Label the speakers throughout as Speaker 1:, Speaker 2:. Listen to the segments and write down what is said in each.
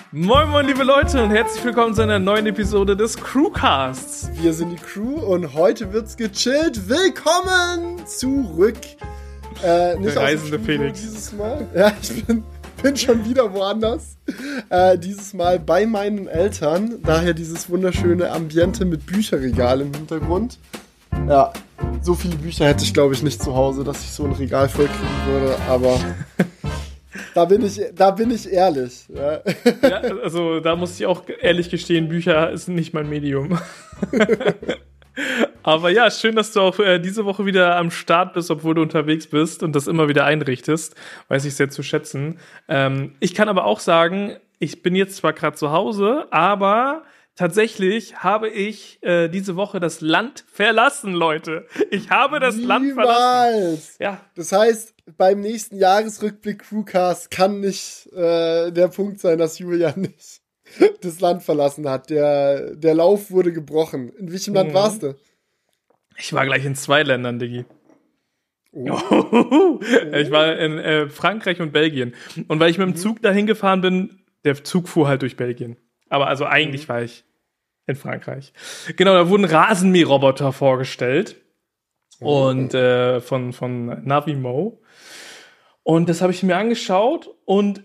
Speaker 1: Moin moin liebe Leute und herzlich willkommen zu einer neuen Episode des Crewcasts.
Speaker 2: Wir sind die Crew und heute wird's gechillt. Willkommen zurück. Nicht
Speaker 1: der reisende Felix.
Speaker 2: Dieses Mal. Ja, ich bin schon wieder woanders. Dieses Mal bei meinen Eltern. Daher dieses wunderschöne Ambiente mit Bücherregal im Hintergrund. Ja, so viele Bücher hätte ich glaube ich nicht zu Hause, dass ich so ein Regal voll kriegen würde, aber... Da bin ich ehrlich. Ja.
Speaker 1: Ja, also da muss ich auch ehrlich gestehen, Bücher ist nicht mein Medium. Aber ja, schön, dass du auch diese Woche wieder am Start bist, obwohl du unterwegs bist und das immer wieder einrichtest. Weiß ich sehr zu schätzen. Ich kann aber auch sagen, ich bin jetzt zwar gerade zu Hause, aber tatsächlich habe ich diese Woche das Land verlassen, Leute. Ich habe das Land verlassen.
Speaker 2: Ja. Das heißt, beim nächsten Jahresrückblick Crewcast kann nicht der Punkt sein, dass Julian nicht das Land verlassen hat. Der Lauf wurde gebrochen. In welchem Land warst du?
Speaker 1: Ich war gleich in 2 Ländern, Diggi. Oh. Ich war in Frankreich und Belgien. Und weil ich mit dem Zug dahin gefahren bin, der Zug fuhr halt durch Belgien. Aber also eigentlich war ich in Frankreich. Genau, da wurden Rasenmäherroboter vorgestellt. Und von Navimo. Und das habe ich mir angeschaut und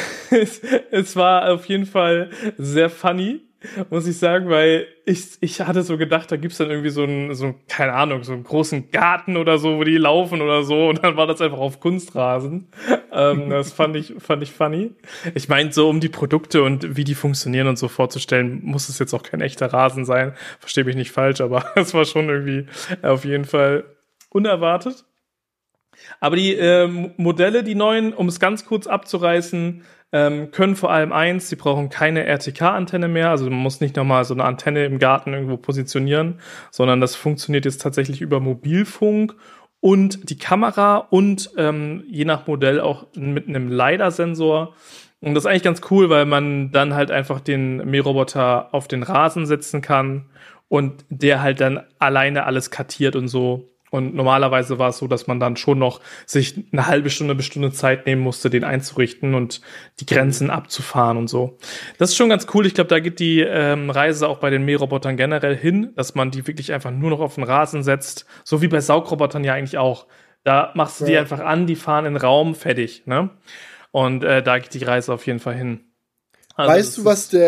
Speaker 1: es war auf jeden Fall sehr funny, muss ich sagen, weil ich hatte so gedacht, da gibt's dann irgendwie so einen, keine Ahnung, so einen großen Garten oder so, wo die laufen oder so und dann war das einfach auf Kunstrasen. Das fand ich funny. Ich meine, so um die Produkte und wie die funktionieren und so vorzustellen, muss es jetzt auch kein echter Rasen sein. Verstehe mich nicht falsch, aber es war schon irgendwie auf jeden Fall unerwartet. Aber die Modelle, die neuen, um es ganz kurz abzureißen, können vor allem eins, sie brauchen keine RTK-Antenne mehr, also man muss nicht nochmal so eine Antenne im Garten irgendwo positionieren, sondern das funktioniert jetzt tatsächlich über Mobilfunk und die Kamera und je nach Modell auch mit einem LiDAR-Sensor. Und das ist eigentlich ganz cool, weil man dann halt einfach den Mähroboter auf den Rasen setzen kann und der halt dann alleine alles kartiert und so. Und normalerweise war es so, dass man dann schon noch sich eine halbe Stunde bis Stunde Zeit nehmen musste, den einzurichten und die Grenzen abzufahren und so. Das ist schon ganz cool. Ich glaube, da geht die Reise auch bei den Mährobotern generell hin, dass man die wirklich einfach nur noch auf den Rasen setzt. So wie bei Saugrobotern ja eigentlich auch. Da machst du die einfach an, die fahren in den Raum, fertig, ne? Und da geht die Reise auf jeden Fall hin.
Speaker 2: Also weißt du,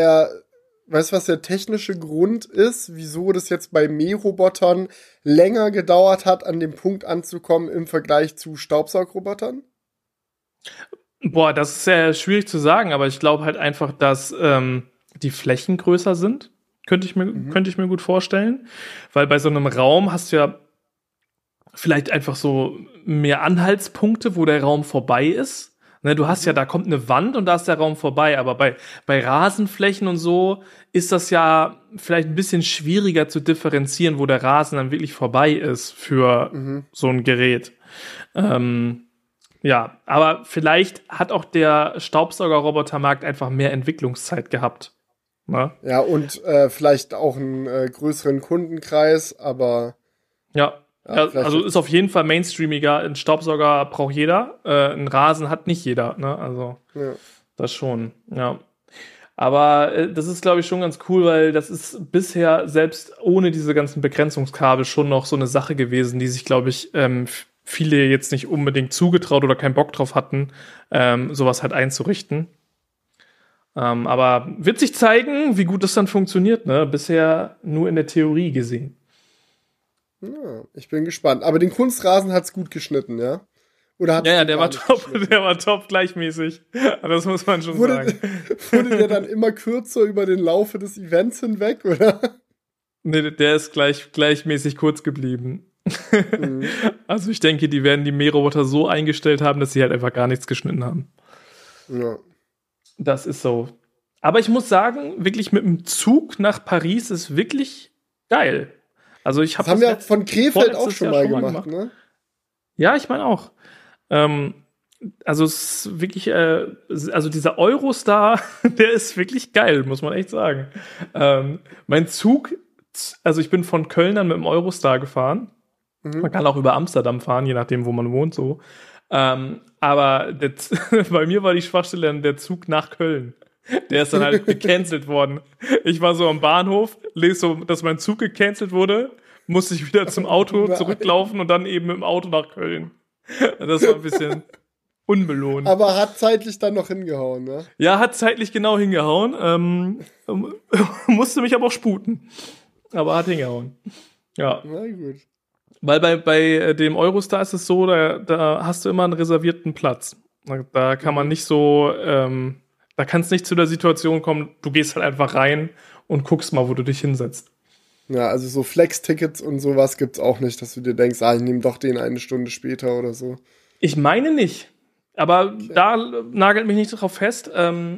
Speaker 2: was der technische Grund ist, wieso das jetzt bei Mährobotern länger gedauert hat, an dem Punkt anzukommen im Vergleich zu Staubsaugrobotern?
Speaker 1: Boah, das ist sehr schwierig zu sagen, aber ich glaube halt einfach, dass die Flächen größer sind. Könnte ich mir gut vorstellen. Weil bei so einem Raum hast du ja vielleicht einfach so mehr Anhaltspunkte, wo der Raum vorbei ist. Ne, du hast ja, da kommt eine Wand und da ist der Raum vorbei, aber bei Rasenflächen und so ist das ja vielleicht ein bisschen schwieriger zu differenzieren, wo der Rasen dann wirklich vorbei ist für so ein Gerät. Ja, aber vielleicht hat auch der Staubsaugerrobotermarkt einfach mehr Entwicklungszeit gehabt. Ne?
Speaker 2: Ja, und vielleicht auch einen größeren Kundenkreis, aber
Speaker 1: ja. Ja, also ist auf jeden Fall mainstreamiger. Ein Staubsauger braucht jeder, ein Rasen hat nicht jeder, ne? Also das schon, ja. Aber das ist, glaube ich, schon ganz cool, weil das ist bisher selbst ohne diese ganzen Begrenzungskabel schon noch so eine Sache gewesen, die sich, glaube ich, viele jetzt nicht unbedingt zugetraut oder keinen Bock drauf hatten, sowas halt einzurichten. Aber wird sich zeigen, wie gut das dann funktioniert, ne? Bisher nur in der Theorie gesehen.
Speaker 2: Ja, ich bin gespannt. Aber den Kunstrasen hat's gut geschnitten, ja? Oder hat's
Speaker 1: der war top, der war top gleichmäßig. Das muss man schon sagen.
Speaker 2: Wurde der dann immer kürzer über den Laufe des Events hinweg, oder?
Speaker 1: Nee, der ist gleichmäßig kurz geblieben. Also ich denke, die werden die Mähroboter so eingestellt haben, dass sie halt einfach gar nichts geschnitten haben.
Speaker 2: Ja.
Speaker 1: Das ist so. Aber ich muss sagen, wirklich mit dem Zug nach Paris ist wirklich geil. Also ich habe
Speaker 2: das haben wir von Krefeld auch schon mal gemacht, ne?
Speaker 1: Ja, ich meine auch. Also es ist wirklich, also dieser Eurostar, der ist wirklich geil, muss man echt sagen. Mein Zug, also ich bin von Köln dann mit dem Eurostar gefahren. Man kann auch über Amsterdam fahren, je nachdem, wo man wohnt, so. Aber bei mir war die Schwachstelle dann der Zug nach Köln. Der ist dann halt gecancelt worden. Ich war so am Bahnhof, lese so, dass mein Zug gecancelt wurde, musste ich wieder zum Auto zurücklaufen und dann eben mit dem Auto nach Köln. Das war ein bisschen unbelohnt.
Speaker 2: Aber hat zeitlich dann noch hingehauen, ne?
Speaker 1: Ja, hat zeitlich genau hingehauen. Musste mich aber auch sputen. Aber hat hingehauen. Ja.
Speaker 2: Na gut.
Speaker 1: Weil bei dem Eurostar ist es so, da hast du immer einen reservierten Platz. Da kann man nicht so, da kann es nicht zu der Situation kommen, du gehst halt einfach rein und guckst mal, wo du dich hinsetzt.
Speaker 2: Ja, also so Flex-Tickets und sowas gibt's auch nicht, dass du dir denkst, ich nehme doch den eine Stunde später oder so.
Speaker 1: Ich meine nicht. Aber da nagelt mich nicht drauf fest.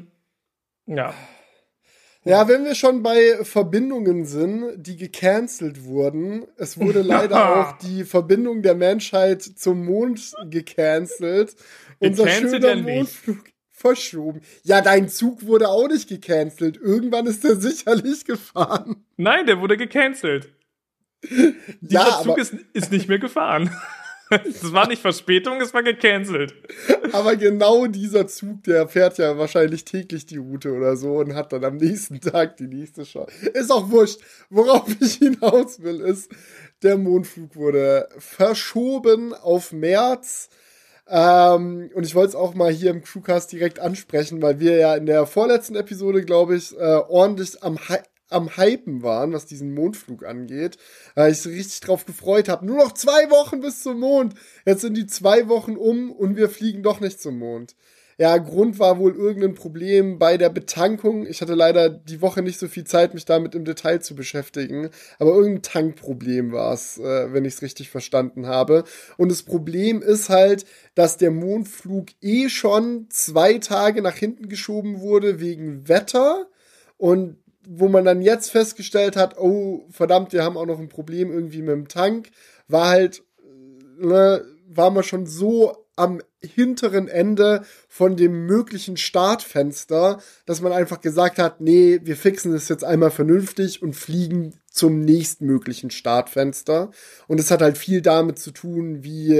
Speaker 1: Ja.
Speaker 2: Ja, wenn wir schon bei Verbindungen sind, die gecancelt wurden, es wurde leider auch die Verbindung der Menschheit zum Mond gecancelt. Unser schöner Mondflug verschoben. Ja, dein Zug wurde auch nicht gecancelt. Irgendwann ist der sicherlich gefahren.
Speaker 1: Nein, der wurde gecancelt. Dieser Zug ist nicht mehr gefahren. Es war nicht Verspätung, es war gecancelt.
Speaker 2: Aber genau dieser Zug, der fährt ja wahrscheinlich täglich die Route oder so und hat dann am nächsten Tag die nächste Show. Ist auch wurscht. Worauf ich hinaus will, ist, der Mondflug wurde verschoben auf März. Und ich wollte es auch mal hier im Crewcast direkt ansprechen, weil wir ja in der vorletzten Episode, glaube ich, ordentlich am Hypen waren, was diesen Mondflug angeht, weil ich so richtig drauf gefreut habe. Nur noch 2 Wochen bis zum Mond. Jetzt sind die 2 Wochen um und wir fliegen doch nicht zum Mond. Ja, Grund war wohl irgendein Problem bei der Betankung. Ich hatte leider die Woche nicht so viel Zeit, mich damit im Detail zu beschäftigen. Aber irgendein Tankproblem war es, wenn ich es richtig verstanden habe. Und das Problem ist halt, dass der Mondflug schon 2 Tage nach hinten geschoben wurde wegen Wetter. Und wo man dann jetzt festgestellt hat, oh, verdammt, wir haben auch noch ein Problem irgendwie mit dem Tank, war halt, war man schon so am hinteren Ende von dem möglichen Startfenster, dass man einfach gesagt hat, nee, wir fixen das jetzt einmal vernünftig und fliegen zum nächstmöglichen Startfenster. Und es hat halt viel damit zu tun, wie,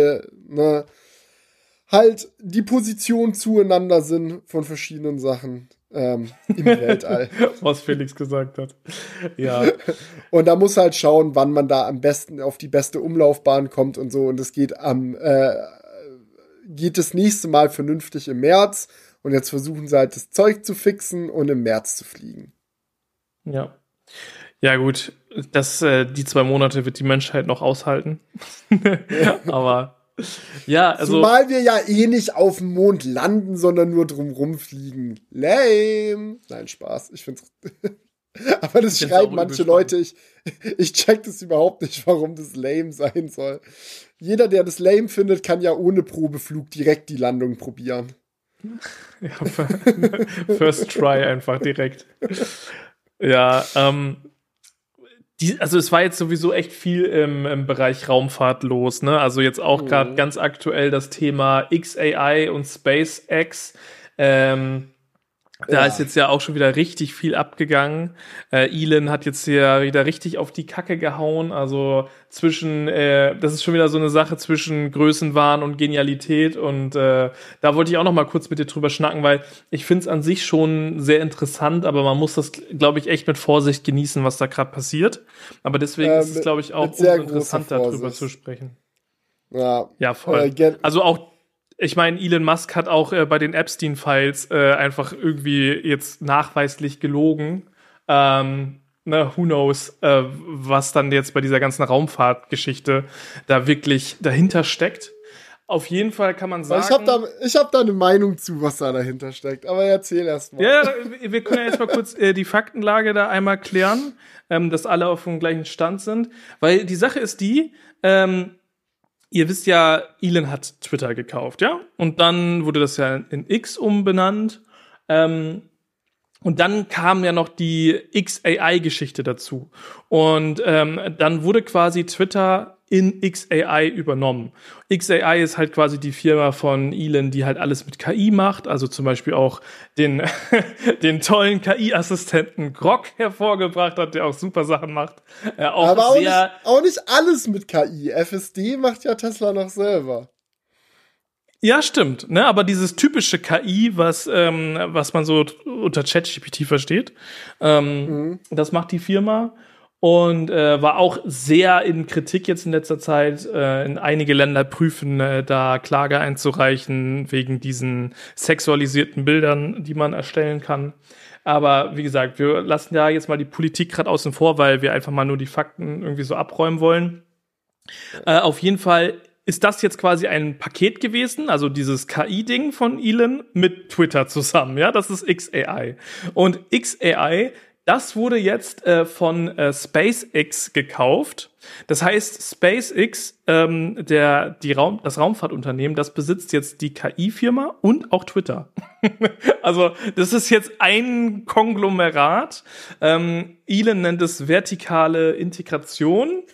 Speaker 2: halt die Positionen zueinander sind von verschiedenen Sachen. Im Weltall.
Speaker 1: Was Felix gesagt hat. Ja.
Speaker 2: Und da muss halt schauen, wann man da am besten auf die beste Umlaufbahn kommt und so. Und es geht geht das nächste Mal vernünftig im März. Und jetzt versuchen sie halt das Zeug zu fixen und im März zu fliegen.
Speaker 1: Ja. Ja, gut. Die 2 Monate wird die Menschheit noch aushalten. Aber ja, also.
Speaker 2: Zumal wir ja nicht auf dem Mond landen, sondern nur drumrum fliegen. Lame. Nein, Spaß. Ich find's. Aber das schreiben manche Leute. Ich check das überhaupt nicht, warum das lame sein soll. Jeder, der das lame findet, kann ja ohne Probeflug direkt die Landung probieren.
Speaker 1: Ja, first try einfach direkt. Ja, also es war jetzt sowieso echt viel im Bereich Raumfahrt los, ne? Also jetzt auch gerade ganz aktuell das Thema XAI und SpaceX. Da ist jetzt ja auch schon wieder richtig viel abgegangen. Elon hat jetzt hier wieder richtig auf die Kacke gehauen. Also das ist schon wieder so eine Sache zwischen Größenwahn und Genialität. Und da wollte ich auch noch mal kurz mit dir drüber schnacken, weil ich finde es an sich schon sehr interessant, aber man muss das, glaube ich, echt mit Vorsicht genießen, was da gerade passiert. Aber deswegen ist es, glaube ich, auch umso interessanter, darüber zu sprechen. Ja, voll. Also auch ich meine, Elon Musk hat auch bei den Epstein-Files einfach irgendwie jetzt nachweislich gelogen. Who knows, was dann jetzt bei dieser ganzen Raumfahrtgeschichte da wirklich dahinter steckt. Auf jeden Fall kann man sagen...
Speaker 2: Ich hab da eine Meinung zu, was da dahinter steckt. Aber erzähl erst mal.
Speaker 1: Ja, wir können ja jetzt mal kurz die Faktenlage da einmal klären, dass alle auf dem gleichen Stand sind. Weil die Sache ist die... Ihr wisst ja, Elon hat Twitter gekauft, ja? Und dann wurde das ja in X umbenannt. Und dann kam ja noch die XAI-Geschichte dazu. Und dann wurde quasi Twitter in XAI übernommen. XAI ist halt quasi die Firma von Elon, die halt alles mit KI macht, also zum Beispiel auch den tollen KI-Assistenten Grok hervorgebracht hat, der auch super Sachen macht.
Speaker 2: Aber auch nicht alles mit KI. FSD macht ja Tesla noch selber.
Speaker 1: Ja, stimmt, ne, aber dieses typische KI, was man so unter ChatGPT versteht, das macht die Firma und war auch sehr in Kritik jetzt in letzter Zeit. In einige Länder prüfen, da Klage einzureichen wegen diesen sexualisierten Bildern, die man erstellen kann. Aber wie gesagt, wir lassen ja jetzt mal die Politik gerade außen vor, weil wir einfach mal nur die Fakten irgendwie so abräumen wollen. Auf jeden Fall ist das jetzt quasi ein Paket gewesen, also dieses KI-Ding von Elon mit Twitter zusammen, ja, das ist XAI. Und XAI, das wurde jetzt von SpaceX gekauft. Das heißt, SpaceX, das Raumfahrtunternehmen, das besitzt jetzt die KI-Firma und auch Twitter. Also, das ist jetzt ein Konglomerat. Elon nennt es vertikale Integration.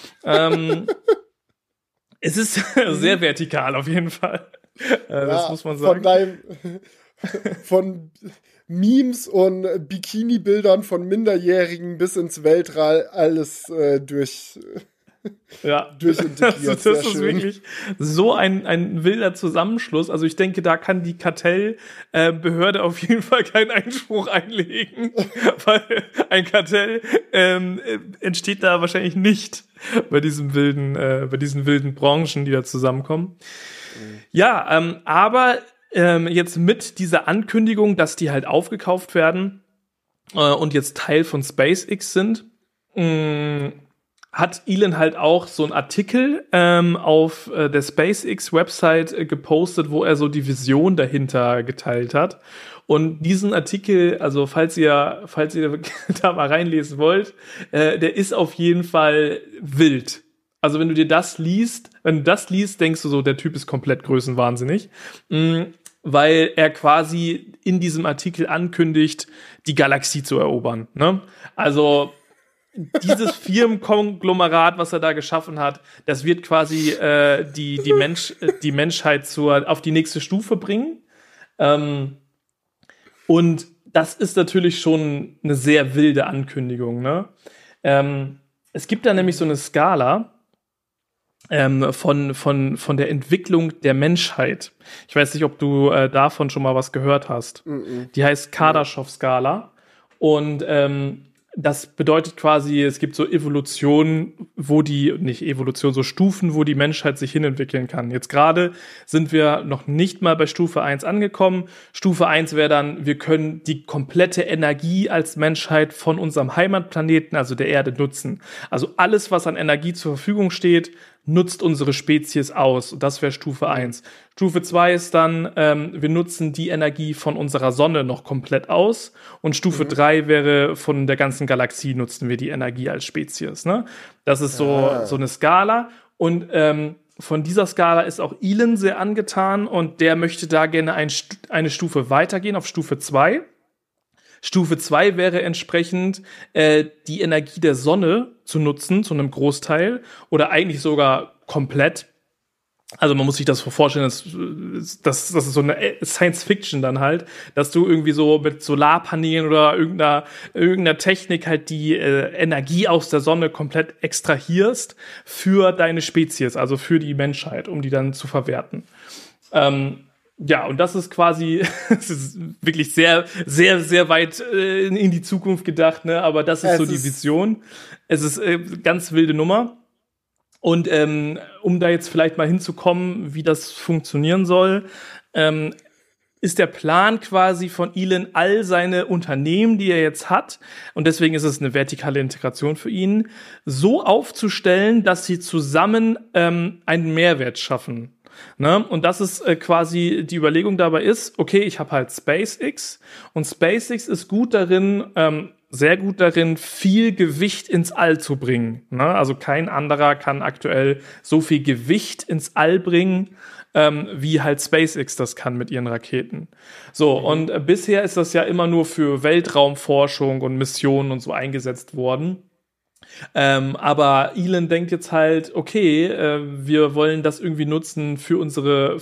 Speaker 1: Es ist sehr vertikal auf jeden Fall. Das muss man sagen.
Speaker 2: Von Memes und Bikini-Bildern von Minderjährigen bis ins Weltall alles durchintegriert.
Speaker 1: Das ist wirklich so ein wilder Zusammenschluss. Also ich denke, da kann die Kartellbehörde auf jeden Fall keinen Einspruch einlegen, weil ein Kartell entsteht da wahrscheinlich nicht bei diesen wilden Branchen, die da zusammenkommen. Ja, aber jetzt mit dieser Ankündigung, dass die halt aufgekauft werden und jetzt Teil von SpaceX sind, hat Elon halt auch so einen Artikel auf der SpaceX-Website gepostet, wo er so die Vision dahinter geteilt hat. Und diesen Artikel, also falls ihr da mal reinlesen wollt, der ist auf jeden Fall wild. Also wenn du das liest, denkst du so, der Typ ist komplett größenwahnsinnig. Weil er quasi in diesem Artikel ankündigt, die Galaxie zu erobern. Ne? Also dieses Firmenkonglomerat, was er da geschaffen hat, das wird quasi die Menschheit auf die nächste Stufe bringen. Und das ist natürlich schon eine sehr wilde Ankündigung. Ne? Es gibt da nämlich so eine Skala von der Entwicklung der Menschheit. Ich weiß nicht, ob du davon schon mal was gehört hast. Die heißt Kardaschow-Skala. Und das bedeutet quasi, es gibt so Evolution, so Stufen, wo die Menschheit sich hinentwickeln kann. Jetzt gerade sind wir noch nicht mal bei Stufe 1 angekommen. Stufe 1 wäre dann, wir können die komplette Energie als Menschheit von unserem Heimatplaneten, also der Erde, nutzen. Also alles, was an Energie zur Verfügung steht, nutzt unsere Spezies aus. Und das wäre Stufe 1. Stufe 2 ist dann, wir nutzen die Energie von unserer Sonne noch komplett aus. Und Stufe 3 wäre, von der ganzen Galaxie nutzen wir die Energie als Spezies. Ne? Das ist so eine Skala. Und von dieser Skala ist auch Elon sehr angetan. Und der möchte da gerne eine Stufe weitergehen, auf Stufe 2. Stufe 2 wäre entsprechend, die Energie der Sonne zu nutzen, zu einem Großteil, oder eigentlich sogar komplett. Also man muss sich das vorstellen, das ist so eine Science-Fiction dann halt, dass du irgendwie so mit Solarpanelen oder irgendeiner Technik halt die Energie aus der Sonne komplett extrahierst für deine Spezies, also für die Menschheit, um die dann zu verwerten. Ja, und das ist quasi, es ist wirklich sehr, sehr, sehr weit in die Zukunft gedacht, ne? Aber das ist so die Vision. Es ist ganz wilde Nummer. Und um da jetzt vielleicht mal hinzukommen, wie das funktionieren soll, ist der Plan quasi von Elon, all seine Unternehmen, die er jetzt hat, und deswegen ist es eine vertikale Integration für ihn, so aufzustellen, dass sie zusammen einen Mehrwert schaffen. Ne? Und das ist quasi die Überlegung dabei ist, okay, ich habe halt SpaceX und SpaceX ist gut darin, sehr gut darin, viel Gewicht ins All zu bringen. Ne? Also kein anderer kann aktuell so viel Gewicht ins All bringen, wie halt SpaceX das kann mit ihren Raketen. So, und bisher ist das ja immer nur für Weltraumforschung und Missionen und so eingesetzt worden. Aber Elon denkt jetzt halt, okay, wir wollen das irgendwie nutzen für unser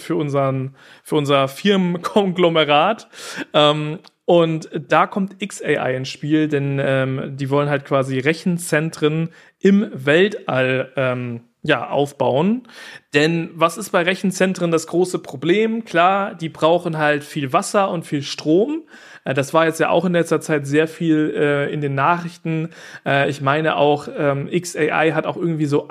Speaker 1: Firmenkonglomerat. Und da kommt XAI ins Spiel, denn die wollen halt quasi Rechenzentren im Weltall aufbauen. Denn was ist bei Rechenzentren das große Problem? Klar, die brauchen halt viel Wasser und viel Strom. Das war jetzt ja auch in letzter Zeit sehr viel in den Nachrichten. Ich meine auch, xAI hat auch irgendwie so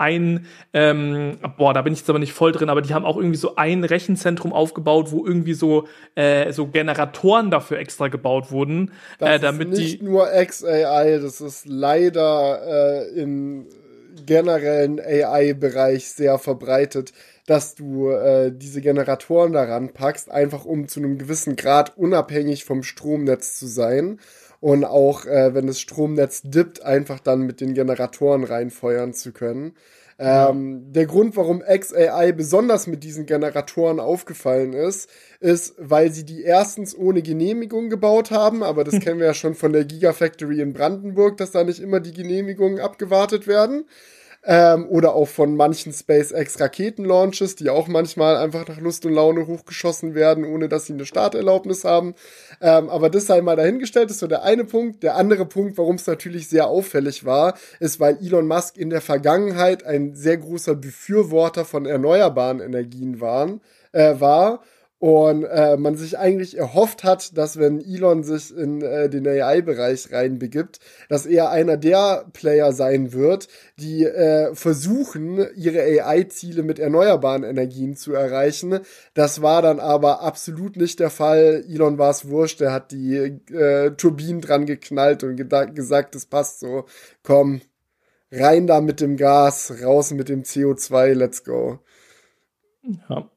Speaker 1: da bin ich jetzt aber nicht voll drin, aber die haben auch irgendwie so ein Rechenzentrum aufgebaut, wo irgendwie so Generatoren dafür extra gebaut wurden.
Speaker 2: Das
Speaker 1: damit
Speaker 2: ist nicht nur xAI, das ist leider im generellen AI-Bereich sehr verbreitet, dass du diese Generatoren daran packst, einfach um zu einem gewissen Grad unabhängig vom Stromnetz zu sein und auch, wenn das Stromnetz dippt, einfach dann mit den Generatoren reinfeuern zu können. Der Grund, warum xAI besonders mit diesen Generatoren aufgefallen ist, weil sie die erstens ohne Genehmigung gebaut haben, aber das kennen wir ja schon von der Gigafactory in Brandenburg, dass da nicht immer die Genehmigungen abgewartet werden. Oder auch von manchen SpaceX-Raketenlaunches, die auch manchmal einfach nach Lust und Laune hochgeschossen werden, ohne dass sie eine Starterlaubnis haben. Aber das sei mal dahingestellt, ist so der eine Punkt. Der andere Punkt, warum es natürlich sehr auffällig war, ist, weil Elon Musk in der Vergangenheit ein sehr großer Befürworter von erneuerbaren Energien war. Und man sich eigentlich erhofft hat, dass wenn Elon sich in den AI-Bereich reinbegibt, dass er einer der Player sein wird, die versuchen, ihre AI-Ziele mit erneuerbaren Energien zu erreichen. Das war dann aber absolut nicht der Fall. Elon war es wurscht, der hat die Turbinen dran geknallt und gesagt, das passt so. Komm, rein da mit dem Gas, raus mit dem CO2, let's go.
Speaker 1: Ja.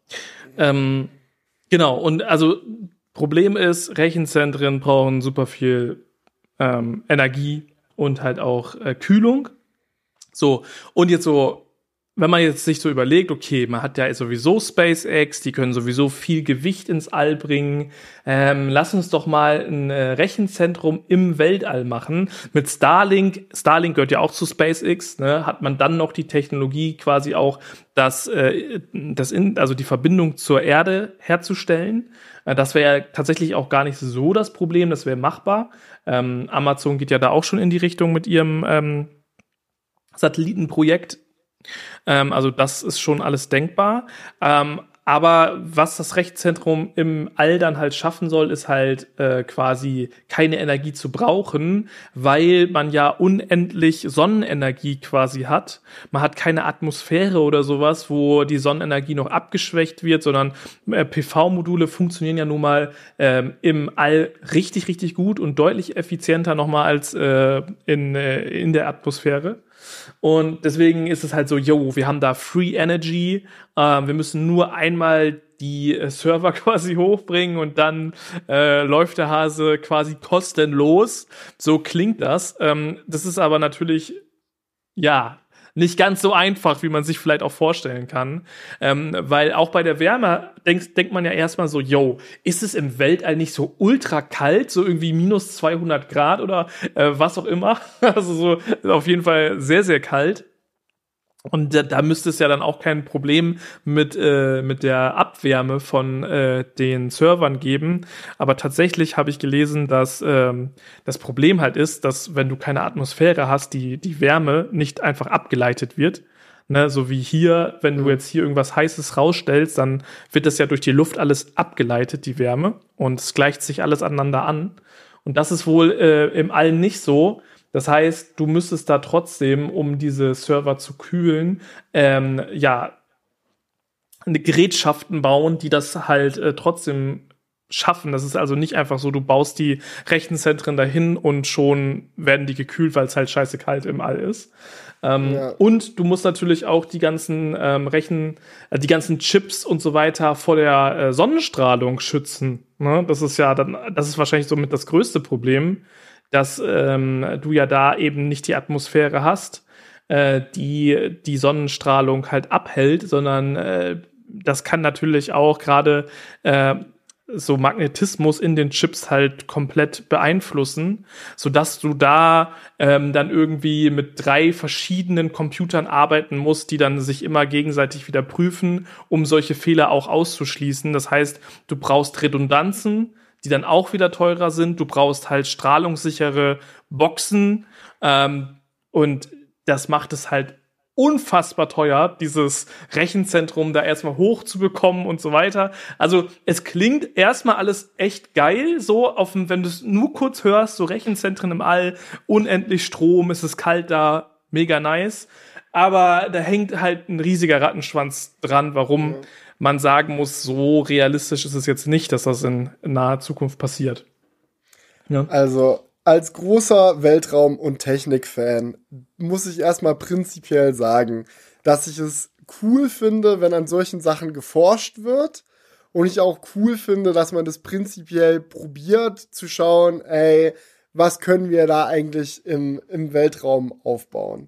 Speaker 1: Genau, und also Problem ist, Rechenzentren brauchen super viel Energie und halt auch Kühlung. So, und jetzt so, wenn man jetzt sich so überlegt, okay, man hat ja sowieso SpaceX, die können sowieso viel Gewicht ins All bringen, lass uns doch mal ein Rechenzentrum im Weltall machen mit Starlink. Starlink gehört ja auch zu SpaceX, ne? Hat man dann noch die Technologie quasi auch, also die Verbindung zur Erde herzustellen. Das wäre ja tatsächlich auch gar nicht so das Problem, das wäre machbar. Amazon geht ja da auch schon in die Richtung mit ihrem Satellitenprojekt. Also das ist schon alles denkbar. Aber was das Rechenzentrum im All dann halt schaffen soll, ist halt quasi keine Energie zu brauchen, weil man ja unendlich Sonnenenergie quasi hat. Man hat keine Atmosphäre oder sowas, wo die Sonnenenergie noch abgeschwächt wird, sondern PV-Module funktionieren ja nun mal im All richtig, richtig gut und deutlich effizienter nochmal als in der Atmosphäre. Und deswegen ist es halt so, wir haben da Free Energy, wir müssen nur einmal die Server quasi hochbringen und dann läuft der Hase quasi kostenlos. So klingt das. Das ist aber natürlich, nicht ganz so einfach, wie man sich vielleicht auch vorstellen kann. Weil auch bei der Wärme denkt man ja erstmal so, ist es im Weltall nicht so ultra kalt, so irgendwie minus 200 Grad oder was auch immer? Also so auf jeden Fall sehr, sehr kalt. Und da müsste es ja dann auch kein Problem mit der Abwärme von den Servern geben. Aber tatsächlich habe ich gelesen, dass das Problem halt ist, dass wenn du keine Atmosphäre hast, die Wärme nicht einfach abgeleitet wird. Ne, so wie hier, wenn du jetzt hier irgendwas Heißes rausstellst, dann wird das ja durch die Luft alles abgeleitet, die Wärme. Und es gleicht sich alles aneinander an. Und das ist wohl im All nicht so. Das heißt, du müsstest da trotzdem, um diese Server zu kühlen, Gerätschaften bauen, die das halt trotzdem schaffen. Das ist also nicht einfach so, du baust die Rechenzentren dahin und schon werden die gekühlt, weil es halt scheiße kalt im All ist. Und du musst natürlich auch die ganzen die ganzen Chips und so weiter vor der Sonnenstrahlung schützen. Ne? Das ist wahrscheinlich somit das größte Problem, dass du ja da eben nicht die Atmosphäre hast, die Sonnenstrahlung halt abhält, sondern das kann natürlich auch gerade so Magnetismus in den Chips halt komplett beeinflussen, sodass du da dann irgendwie mit 3 verschiedenen Computern arbeiten musst, die dann sich immer gegenseitig wieder prüfen, um solche Fehler auch auszuschließen. Das heißt, du brauchst Redundanzen, die dann auch wieder teurer sind. Du brauchst halt strahlungssichere Boxen und das macht es halt unfassbar teuer, dieses Rechenzentrum da erstmal hochzubekommen und so weiter. Also es klingt erstmal alles echt geil, so wenn du es nur kurz hörst, so Rechenzentren im All, unendlich Strom, es ist kalt da, mega nice. Aber da hängt halt ein riesiger Rattenschwanz dran, warum man sagen muss, so realistisch ist es jetzt nicht, dass das in naher Zukunft passiert. Ja.
Speaker 2: Also als großer Weltraum- und Technik-Fan muss ich erstmal prinzipiell sagen, dass ich es cool finde, wenn an solchen Sachen geforscht wird. Und ich auch cool finde, dass man das prinzipiell probiert zu schauen, ey, was können wir da eigentlich im Weltraum aufbauen.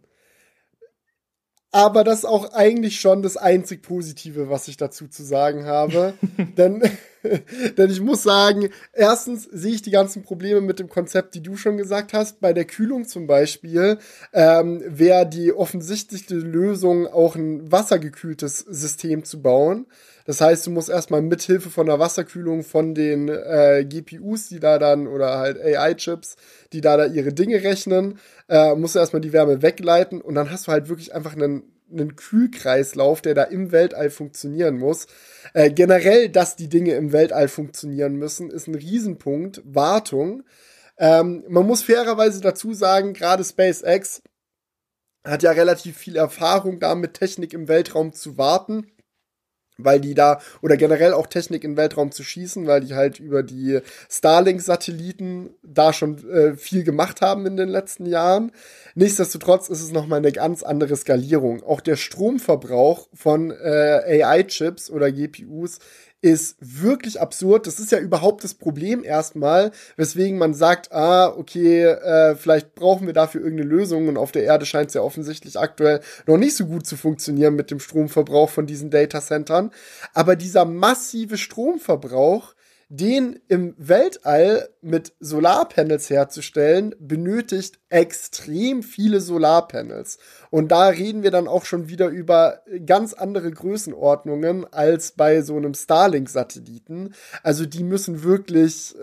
Speaker 2: Aber das ist auch eigentlich schon das einzig Positive, was ich dazu zu sagen habe. denn ich muss sagen, erstens sehe ich die ganzen Probleme mit dem Konzept, die du schon gesagt hast. Bei der Kühlung zum Beispiel wäre die offensichtliche Lösung, auch ein wassergekühltes System zu bauen. Das heißt, du musst erstmal mithilfe von der Wasserkühlung von den GPUs, die da dann, oder halt AI-Chips, die da ihre Dinge rechnen, musst du erstmal die Wärme wegleiten und dann hast du halt wirklich einfach einen Kühlkreislauf, der da im Weltall funktionieren muss. Generell, dass die Dinge im Weltall funktionieren müssen, ist ein Riesenpunkt. Wartung. Man muss fairerweise dazu sagen, gerade SpaceX hat ja relativ viel Erfahrung damit, Technik im Weltraum zu warten, weil die da, oder generell auch Technik im Weltraum zu schießen, weil die halt über die Starlink-Satelliten da schon viel gemacht haben in den letzten Jahren. Nichtsdestotrotz ist es nochmal eine ganz andere Skalierung. Auch der Stromverbrauch von AI-Chips oder GPUs ist wirklich absurd. Das ist ja überhaupt das Problem erstmal, weswegen man sagt, okay, vielleicht brauchen wir dafür irgendeine Lösung und auf der Erde scheint es ja offensichtlich aktuell noch nicht so gut zu funktionieren mit dem Stromverbrauch von diesen Datacentern. Aber dieser massive Stromverbrauch, den im Weltall mit Solarpanels herzustellen, benötigt extrem viele Solarpanels. Und da reden wir dann auch schon wieder über ganz andere Größenordnungen als bei so einem Starlink-Satelliten. Also die müssen wirklich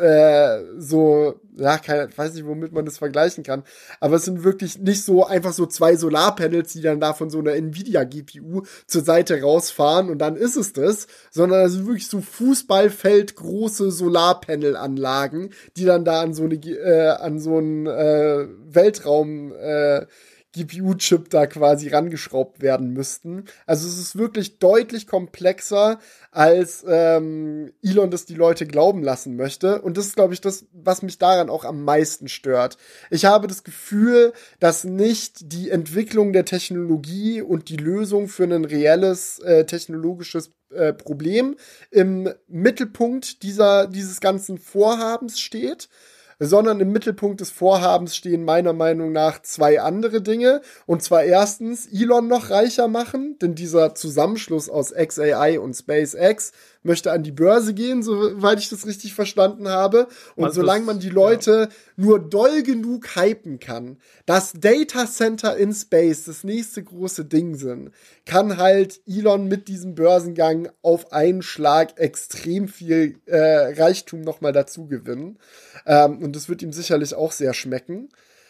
Speaker 2: weiß nicht, womit man das vergleichen kann, aber es sind wirklich nicht so einfach so 2 Solarpanels, die dann da von so einer Nvidia-GPU zur Seite rausfahren und dann ist es das, sondern es sind wirklich so Fußballfeld große Solarpanel-Anlagen, die dann da an so einen Weltraum GPU-Chip da quasi rangeschraubt werden müssten. Also es ist wirklich deutlich komplexer, als Elon das die Leute glauben lassen möchte. Und das ist, glaube ich, das, was mich daran auch am meisten stört. Ich habe das Gefühl, dass nicht die Entwicklung der Technologie und die Lösung für ein reelles technologisches Problem im Mittelpunkt dieses ganzen Vorhabens steht, sondern im Mittelpunkt des Vorhabens stehen meiner Meinung nach 2 andere Dinge. Und zwar erstens Elon noch reicher machen, denn dieser Zusammenschluss aus xAI und SpaceX möchte an die Börse gehen, soweit ich das richtig verstanden habe. Und also solange man die Leute nur doll genug hypen kann, dass Datacenter in Space das nächste große Ding sind, kann halt Elon mit diesem Börsengang auf einen Schlag extrem viel Reichtum nochmal dazu gewinnen. Und das wird ihm sicherlich auch sehr schmecken.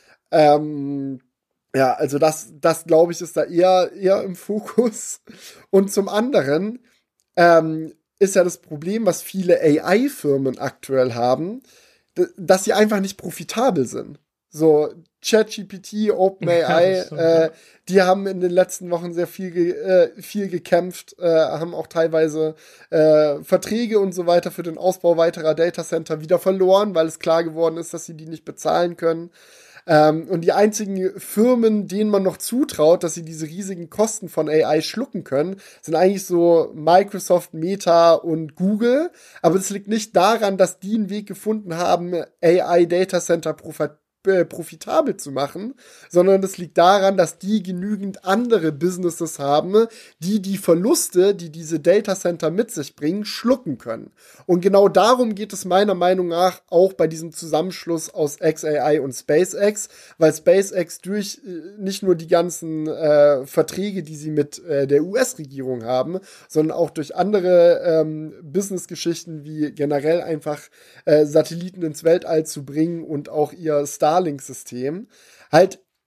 Speaker 2: Ja, also das glaube ich, ist da eher im Fokus. Und zum anderen ist ja das Problem, was viele AI-Firmen aktuell haben, dass sie einfach nicht profitabel sind. So, ChatGPT, OpenAI, die haben in den letzten Wochen sehr viel gekämpft, haben auch teilweise Verträge und so weiter für den Ausbau weiterer Datacenter wieder verloren, weil es klar geworden ist, dass sie die nicht bezahlen können. Und die einzigen Firmen, denen man noch zutraut, dass sie diese riesigen Kosten von AI schlucken können, sind eigentlich so Microsoft, Meta und Google. Aber das liegt nicht daran, dass die einen Weg gefunden haben, AI-Datacenter profitabel zu machen, sondern das liegt daran, dass die genügend andere Businesses haben, die Verluste, die diese Datacenter mit sich bringen, schlucken können. Und genau darum geht es meiner Meinung nach auch bei diesem Zusammenschluss aus xAI und SpaceX, weil SpaceX durch nicht nur die ganzen Verträge, die sie mit der US-Regierung haben, sondern auch durch andere Business-Geschichten wie generell einfach Satelliten ins Weltall zu bringen und auch ihr Starlink-System halt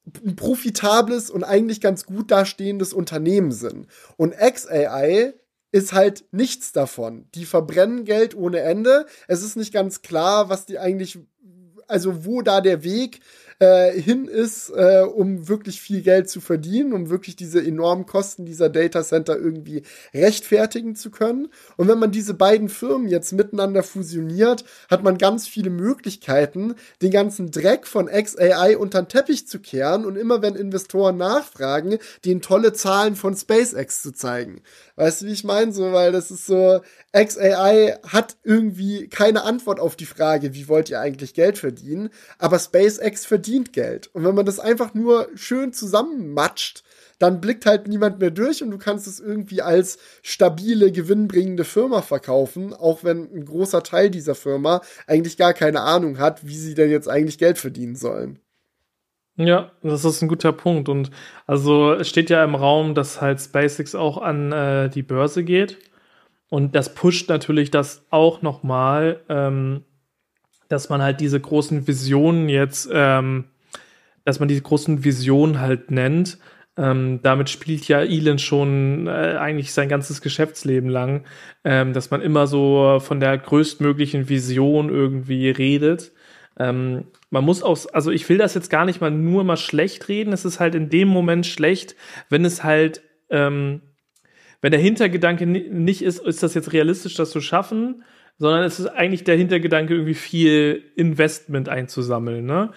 Speaker 2: ein profitables und eigentlich ganz gut dastehendes Unternehmen sind. Und xAI ist halt nichts davon. Die verbrennen Geld ohne Ende. Es ist nicht ganz klar, was die eigentlich, also wo da der Weg hin ist, um wirklich viel Geld zu verdienen, um wirklich diese enormen Kosten dieser Datacenter irgendwie rechtfertigen zu können. Und wenn man diese beiden Firmen jetzt miteinander fusioniert, hat man ganz viele Möglichkeiten, den ganzen Dreck von xAI unter den Teppich zu kehren und immer wenn Investoren nachfragen, denen tolle Zahlen von SpaceX zu zeigen. Weißt du, wie ich meine? So, weil das ist so, xAI hat irgendwie keine Antwort auf die Frage, wie wollt ihr eigentlich Geld verdienen? Aber SpaceX verdient Geld. Und wenn man das einfach nur schön zusammenmatscht, dann blickt halt niemand mehr durch und du kannst es irgendwie als stabile, gewinnbringende Firma verkaufen, auch wenn ein großer Teil dieser Firma eigentlich gar keine Ahnung hat, wie sie denn jetzt eigentlich Geld verdienen sollen.
Speaker 1: Ja, das ist ein guter Punkt. Und also es steht ja im Raum, dass halt SpaceX auch an die Börse geht. Und das pusht natürlich das auch nochmal, dass man halt diese großen Visionen jetzt, dass man diese großen Visionen halt nennt. Damit spielt ja Elon schon eigentlich sein ganzes Geschäftsleben lang, dass man immer so von der größtmöglichen Vision irgendwie redet. Man muss auch, also ich will das jetzt gar nicht mal schlecht reden. Es ist halt in dem Moment schlecht, wenn es halt, wenn der Hintergedanke nicht ist das jetzt realistisch, das zu schaffen, sondern es ist eigentlich der Hintergedanke, irgendwie viel Investment einzusammeln, ne?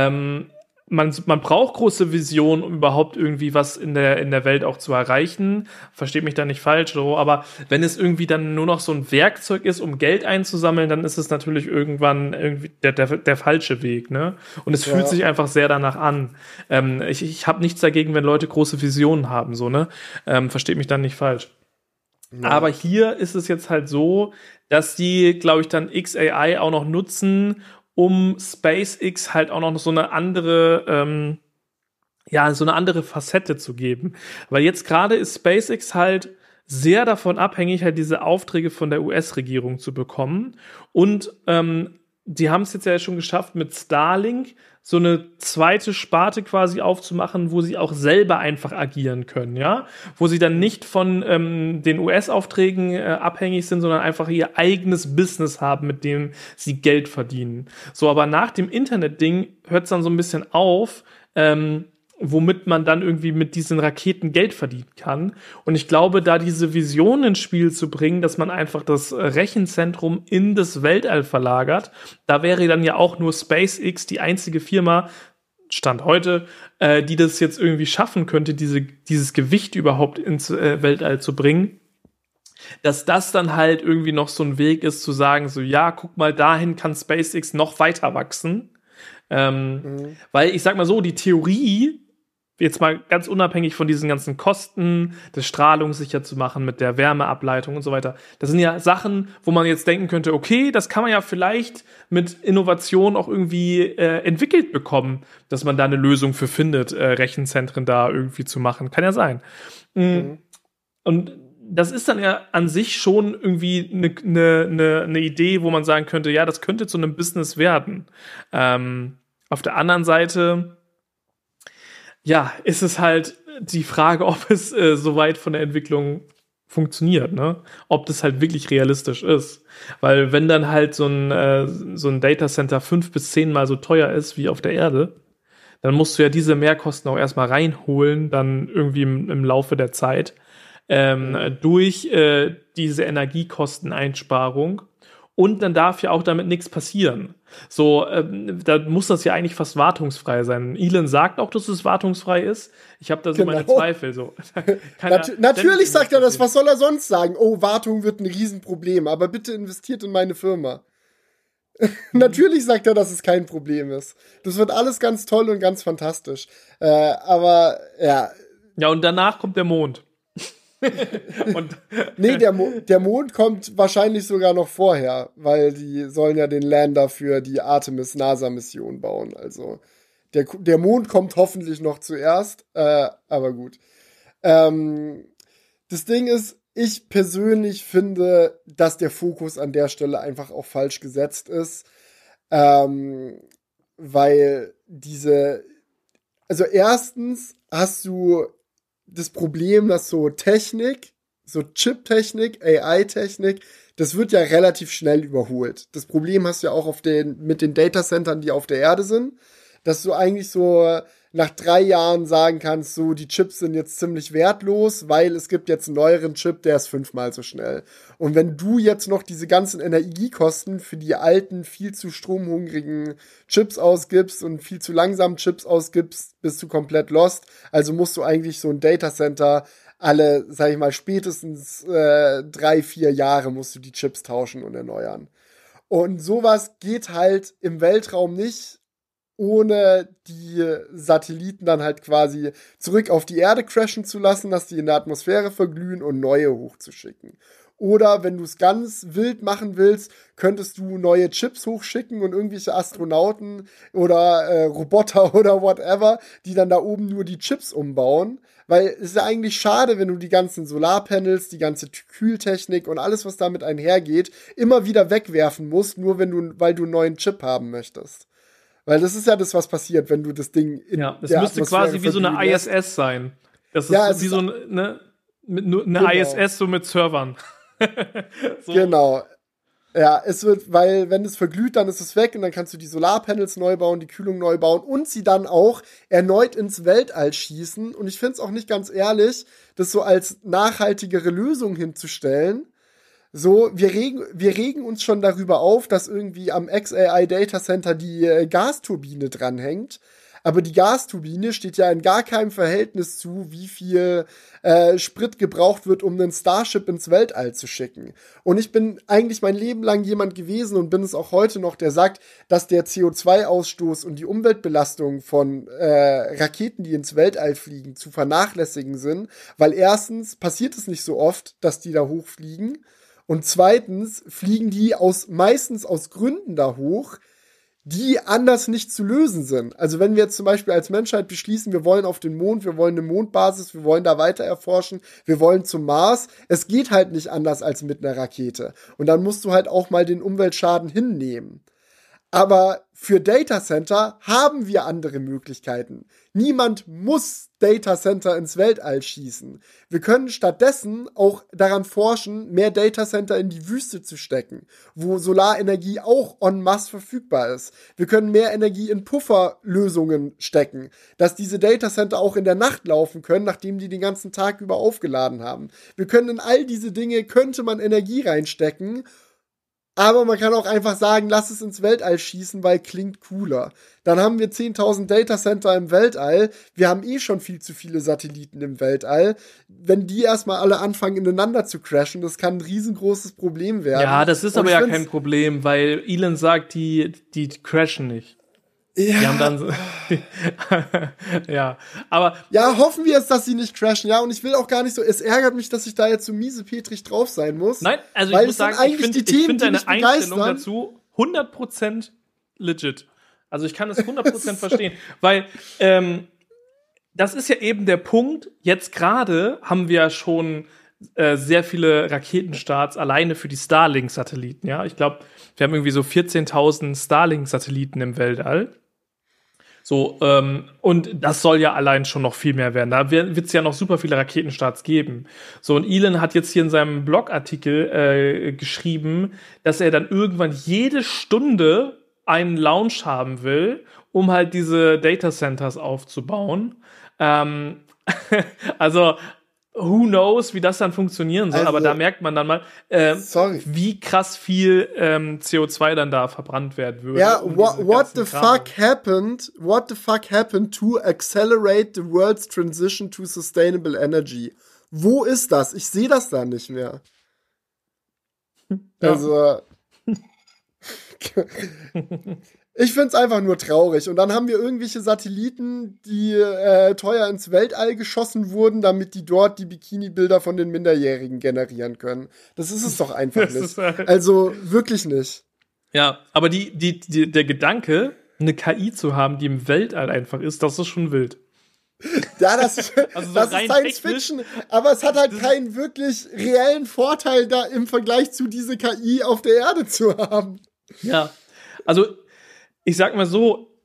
Speaker 1: Man braucht große Visionen, um überhaupt irgendwie was in der Welt auch zu erreichen. Versteht mich da nicht falsch, aber wenn es irgendwie dann nur noch so ein Werkzeug ist, um Geld einzusammeln, dann ist es natürlich irgendwann irgendwie der falsche Weg, ne? Und es fühlt sich einfach sehr danach an. Ich habe nichts dagegen, wenn Leute große Visionen haben, so, ne? Versteht mich dann nicht falsch. Ja. Aber hier ist es jetzt halt so, dass die, glaube ich, dann xAI auch noch nutzen, um SpaceX halt auch noch so eine andere, so eine andere Facette zu geben. Weil jetzt gerade ist SpaceX halt sehr davon abhängig, halt diese Aufträge von der US-Regierung zu bekommen. Und die haben es jetzt ja schon geschafft, mit Starlink so eine zweite Sparte quasi aufzumachen, wo sie auch selber einfach agieren können, ja? Wo sie dann nicht von den US-Aufträgen abhängig sind, sondern einfach ihr eigenes Business haben, mit dem sie Geld verdienen. So, aber nach dem Internet-Ding hört es dann so ein bisschen auf, womit man dann irgendwie mit diesen Raketen Geld verdienen kann. Und ich glaube, da diese Vision ins Spiel zu bringen, dass man einfach das Rechenzentrum in das Weltall verlagert, da wäre dann ja auch nur SpaceX die einzige Firma, Stand heute, die das jetzt irgendwie schaffen könnte, dieses Gewicht überhaupt ins Weltall zu bringen. Dass das dann halt irgendwie noch so ein Weg ist, zu sagen, so, ja, guck mal, dahin kann SpaceX noch weiter wachsen. Weil ich sag mal so, die Theorie, jetzt mal ganz unabhängig von diesen ganzen Kosten, das strahlungssicher zu machen mit der Wärmeableitung und so weiter. Das sind ja Sachen, wo man jetzt denken könnte, okay, das kann man ja vielleicht mit Innovation auch irgendwie entwickelt bekommen, dass man da eine Lösung für findet, Rechenzentren da irgendwie zu machen. Kann ja sein. Und das ist dann ja an sich schon irgendwie eine Idee, wo man sagen könnte, ja, das könnte zu einem Business werden. Auf der anderen Seite, ja, ist es halt die Frage, ob es so weit von der Entwicklung funktioniert, ne? Ob das halt wirklich realistisch ist. Weil wenn dann halt so ein Datacenter 5 bis 10 Mal so teuer ist wie auf der Erde, dann musst du ja diese Mehrkosten auch erstmal reinholen, dann irgendwie im Laufe der Zeit, durch diese Energiekosteneinsparung. Und dann darf ja auch damit nichts passieren. So, da muss das ja eigentlich fast wartungsfrei sein. Elon sagt auch, dass es wartungsfrei ist. Ich habe da so meine Zweifel. So.
Speaker 2: Natürlich sagt er das. Was soll er sonst sagen? Oh, Wartung wird ein Riesenproblem, aber bitte investiert in meine Firma. Natürlich sagt er, dass es kein Problem ist. Das wird alles ganz toll und ganz fantastisch. Aber, ja.
Speaker 1: Ja, und danach kommt der Mond.
Speaker 2: Nee, der Mond kommt wahrscheinlich sogar noch vorher, weil die sollen ja den Lander für die Artemis-NASA-Mission bauen. Also der Mond kommt hoffentlich noch zuerst, aber gut. Das Ding ist, ich persönlich finde, dass der Fokus an der Stelle einfach auch falsch gesetzt ist, weil also erstens hast du das Problem, dass so Technik, so Chip-Technik, AI-Technik, das wird ja relativ schnell überholt. Das Problem hast du ja auch mit den Datacentern, die auf der Erde sind, dass du eigentlich so nach 3 Jahren sagen kannst, so die Chips sind jetzt ziemlich wertlos, weil es gibt jetzt einen neueren Chip, der ist 5-mal so schnell. Und wenn du jetzt noch diese ganzen Energiekosten für die alten, viel zu stromhungrigen Chips ausgibst und viel zu langsamen Chips ausgibst, bist du komplett lost. Also musst du eigentlich so ein Datacenter alle, sag ich mal, spätestens 3-4 Jahre musst du die Chips tauschen und erneuern. Und sowas geht halt im Weltraum nicht, ohne die Satelliten dann halt quasi zurück auf die Erde crashen zu lassen, dass die in der Atmosphäre verglühen und neue hochzuschicken. Oder wenn du es ganz wild machen willst, könntest du neue Chips hochschicken und irgendwelche Astronauten oder Roboter oder whatever, die dann da oben nur die Chips umbauen. Weil es ist ja eigentlich schade, wenn du die ganzen Solarpanels, die ganze Kühltechnik und alles, was damit einhergeht, immer wieder wegwerfen musst, nur weil du einen neuen Chip haben möchtest. Weil das ist ja das, was passiert, wenn du das Ding in
Speaker 1: das müsste quasi wie so eine ISS sein. Das ist wie so eine
Speaker 2: genau.
Speaker 1: ISS so mit Servern.
Speaker 2: So. Genau. Ja, es wird, weil wenn es verglüht, dann ist es weg und dann kannst du die Solarpanels neu bauen, die Kühlung neu bauen und sie dann auch erneut ins Weltall schießen. Und ich finde es auch nicht ganz ehrlich, das so als nachhaltigere Lösung hinzustellen. So, wir regen uns schon darüber auf, dass irgendwie am XAI Data Center die Gasturbine dranhängt. Aber die Gasturbine steht ja in gar keinem Verhältnis zu, wie viel Sprit gebraucht wird, um einen Starship ins Weltall zu schicken. Und ich bin eigentlich mein Leben lang jemand gewesen und bin es auch heute noch, der sagt, dass der CO2-Ausstoß und die Umweltbelastung von Raketen, die ins Weltall fliegen, zu vernachlässigen sind. Weil erstens passiert es nicht so oft, dass die da hochfliegen. Und zweitens fliegen die meistens aus Gründen da hoch, die anders nicht zu lösen sind. Also wenn wir jetzt zum Beispiel als Menschheit beschließen, wir wollen auf den Mond, wir wollen eine Mondbasis, wir wollen da weiter erforschen, wir wollen zum Mars, es geht halt nicht anders als mit einer Rakete. Und dann musst du halt auch mal den Umweltschaden hinnehmen. Aber für Datacenter haben wir andere Möglichkeiten. Niemand muss Datacenter ins Weltall schießen. Wir können stattdessen auch daran forschen, mehr Datacenter in die Wüste zu stecken, wo Solarenergie auch en masse verfügbar ist. Wir können mehr Energie in Pufferlösungen stecken, dass diese Datacenter auch in der Nacht laufen können, nachdem die den ganzen Tag über aufgeladen haben. Wir können in all diese Dinge, könnte man Energie reinstecken. Aber man kann auch einfach sagen, lass es ins Weltall schießen, weil klingt cooler. Dann haben wir 10.000 Datacenter im Weltall. Wir haben eh schon viel zu viele Satelliten im Weltall. Wenn die erstmal alle anfangen, ineinander zu crashen, das kann ein riesengroßes Problem werden.
Speaker 1: Ja, das ist aber ja kein Problem, weil Elon sagt, die crashen nicht.
Speaker 2: Ja.
Speaker 1: Die haben dann so ja, aber
Speaker 2: ja, hoffen wir jetzt, dass sie nicht crashen. Ja, und ich will auch gar nicht so, es ärgert mich, dass ich da jetzt so miesepetrig drauf sein muss.
Speaker 1: Nein, also
Speaker 2: weil
Speaker 1: ich muss sagen, ich finde deine Einstellung
Speaker 2: begeistern.
Speaker 1: dazu 100% legit. Also ich kann es 100% verstehen, weil das ist ja eben der Punkt, jetzt gerade haben wir ja schon sehr viele Raketenstarts alleine für die Starlink-Satelliten, ja. Ich glaube, wir haben irgendwie so 14.000 Starlink-Satelliten im Weltall. So, und das soll ja allein schon noch viel mehr werden. Da wird es ja noch super viele Raketenstarts geben. So, und Elon hat jetzt hier in seinem Blogartikel geschrieben, dass er dann irgendwann jede Stunde einen Launch haben will, um halt diese Datacenters aufzubauen. Also, who knows, wie das dann funktionieren soll, aber da merkt man dann mal, wie krass viel CO2 dann da verbrannt werden würde.
Speaker 2: Ja, what the fuck happened to accelerate the world's transition to sustainable energy? Wo ist das? Ich sehe das da nicht mehr.
Speaker 1: Ja.
Speaker 2: Also ich find's einfach nur traurig. Und dann haben wir irgendwelche Satelliten, die teuer ins Weltall geschossen wurden, damit die dort die Bikini-Bilder von den Minderjährigen generieren können. Das ist es doch einfach nicht. Also wirklich nicht.
Speaker 1: Ja, aber der Gedanke, eine KI zu haben, die im Weltall einfach ist, das ist schon wild.
Speaker 2: Ja, das ist Science Fiction, aber es hat halt keinen wirklich reellen Vorteil da im Vergleich zu diese KI auf der Erde zu haben.
Speaker 1: Ja, also ich sag mal so,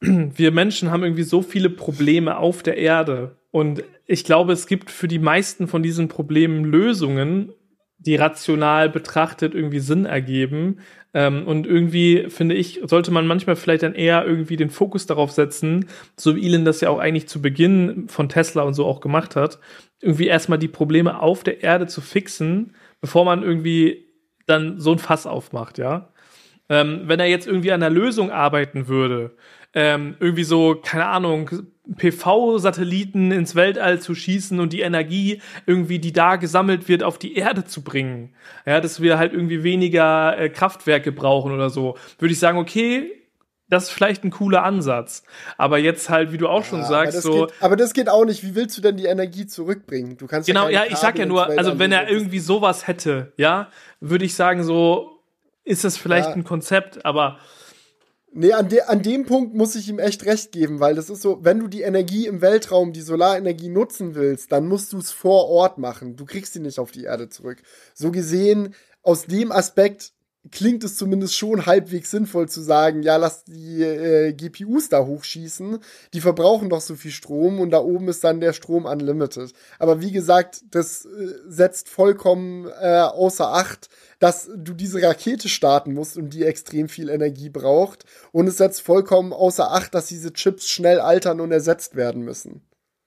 Speaker 1: wir Menschen haben irgendwie so viele Probleme auf der Erde. Und ich glaube, es gibt für die meisten von diesen Problemen Lösungen, die rational betrachtet irgendwie Sinn ergeben. Und irgendwie, finde ich, sollte man manchmal vielleicht dann eher irgendwie den Fokus darauf setzen, so wie Elon das ja auch eigentlich zu Beginn von Tesla und so auch gemacht hat, irgendwie erstmal die Probleme auf der Erde zu fixen, bevor man irgendwie dann so ein Fass aufmacht, ja. Wenn er jetzt irgendwie an einer Lösung arbeiten würde, irgendwie so, keine Ahnung, PV-Satelliten ins Weltall zu schießen und die Energie irgendwie, die da gesammelt wird, auf die Erde zu bringen. Ja, dass wir halt irgendwie weniger Kraftwerke brauchen oder so. Würde ich sagen, okay, das ist vielleicht ein cooler Ansatz. Aber jetzt halt, wie du auch schon sagst,
Speaker 2: aber das geht auch nicht. Wie willst du denn die Energie zurückbringen? Du kannst
Speaker 1: genau, ja, ich sag ja nur, also wenn er irgendwie sowas hätte, ja, würde ich sagen, so ist das vielleicht ein Konzept, aber
Speaker 2: nee, an dem Punkt muss ich ihm echt recht geben, weil das ist so, wenn du die Energie im Weltraum, die Solarenergie nutzen willst, dann musst du es vor Ort machen. Du kriegst sie nicht auf die Erde zurück. So gesehen, aus dem Aspekt klingt es zumindest schon halbwegs sinnvoll zu sagen, ja, lass die GPUs da hochschießen, die verbrauchen doch so viel Strom und da oben ist dann der Strom unlimited. Aber wie gesagt, das setzt vollkommen außer Acht, dass du diese Rakete starten musst und die extrem viel Energie braucht. Und es setzt vollkommen außer Acht, dass diese Chips schnell altern und ersetzt werden müssen.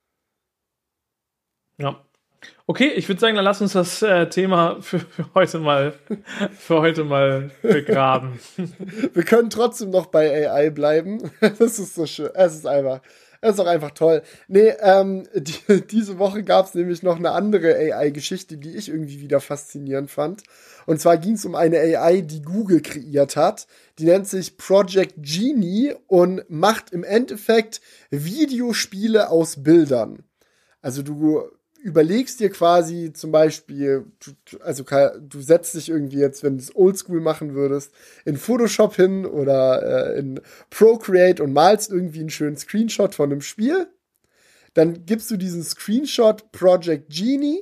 Speaker 1: Ja. Okay, ich würde sagen, dann lass uns das Thema für heute mal begraben.
Speaker 2: Wir können trotzdem noch bei AI bleiben. Das ist so schön. Es ist auch einfach toll. Nee, diese Woche gab es nämlich noch eine andere AI-Geschichte, die ich irgendwie wieder faszinierend fand. Und zwar ging es um eine AI, die Google kreiert hat. Die nennt sich Project Genie und macht im Endeffekt Videospiele aus Bildern. Also du überlegst dir quasi zum Beispiel, du setzt dich irgendwie jetzt, wenn du es oldschool machen würdest, in Photoshop hin oder in Procreate und malst irgendwie einen schönen Screenshot von einem Spiel. Dann gibst du diesen Screenshot Project Genie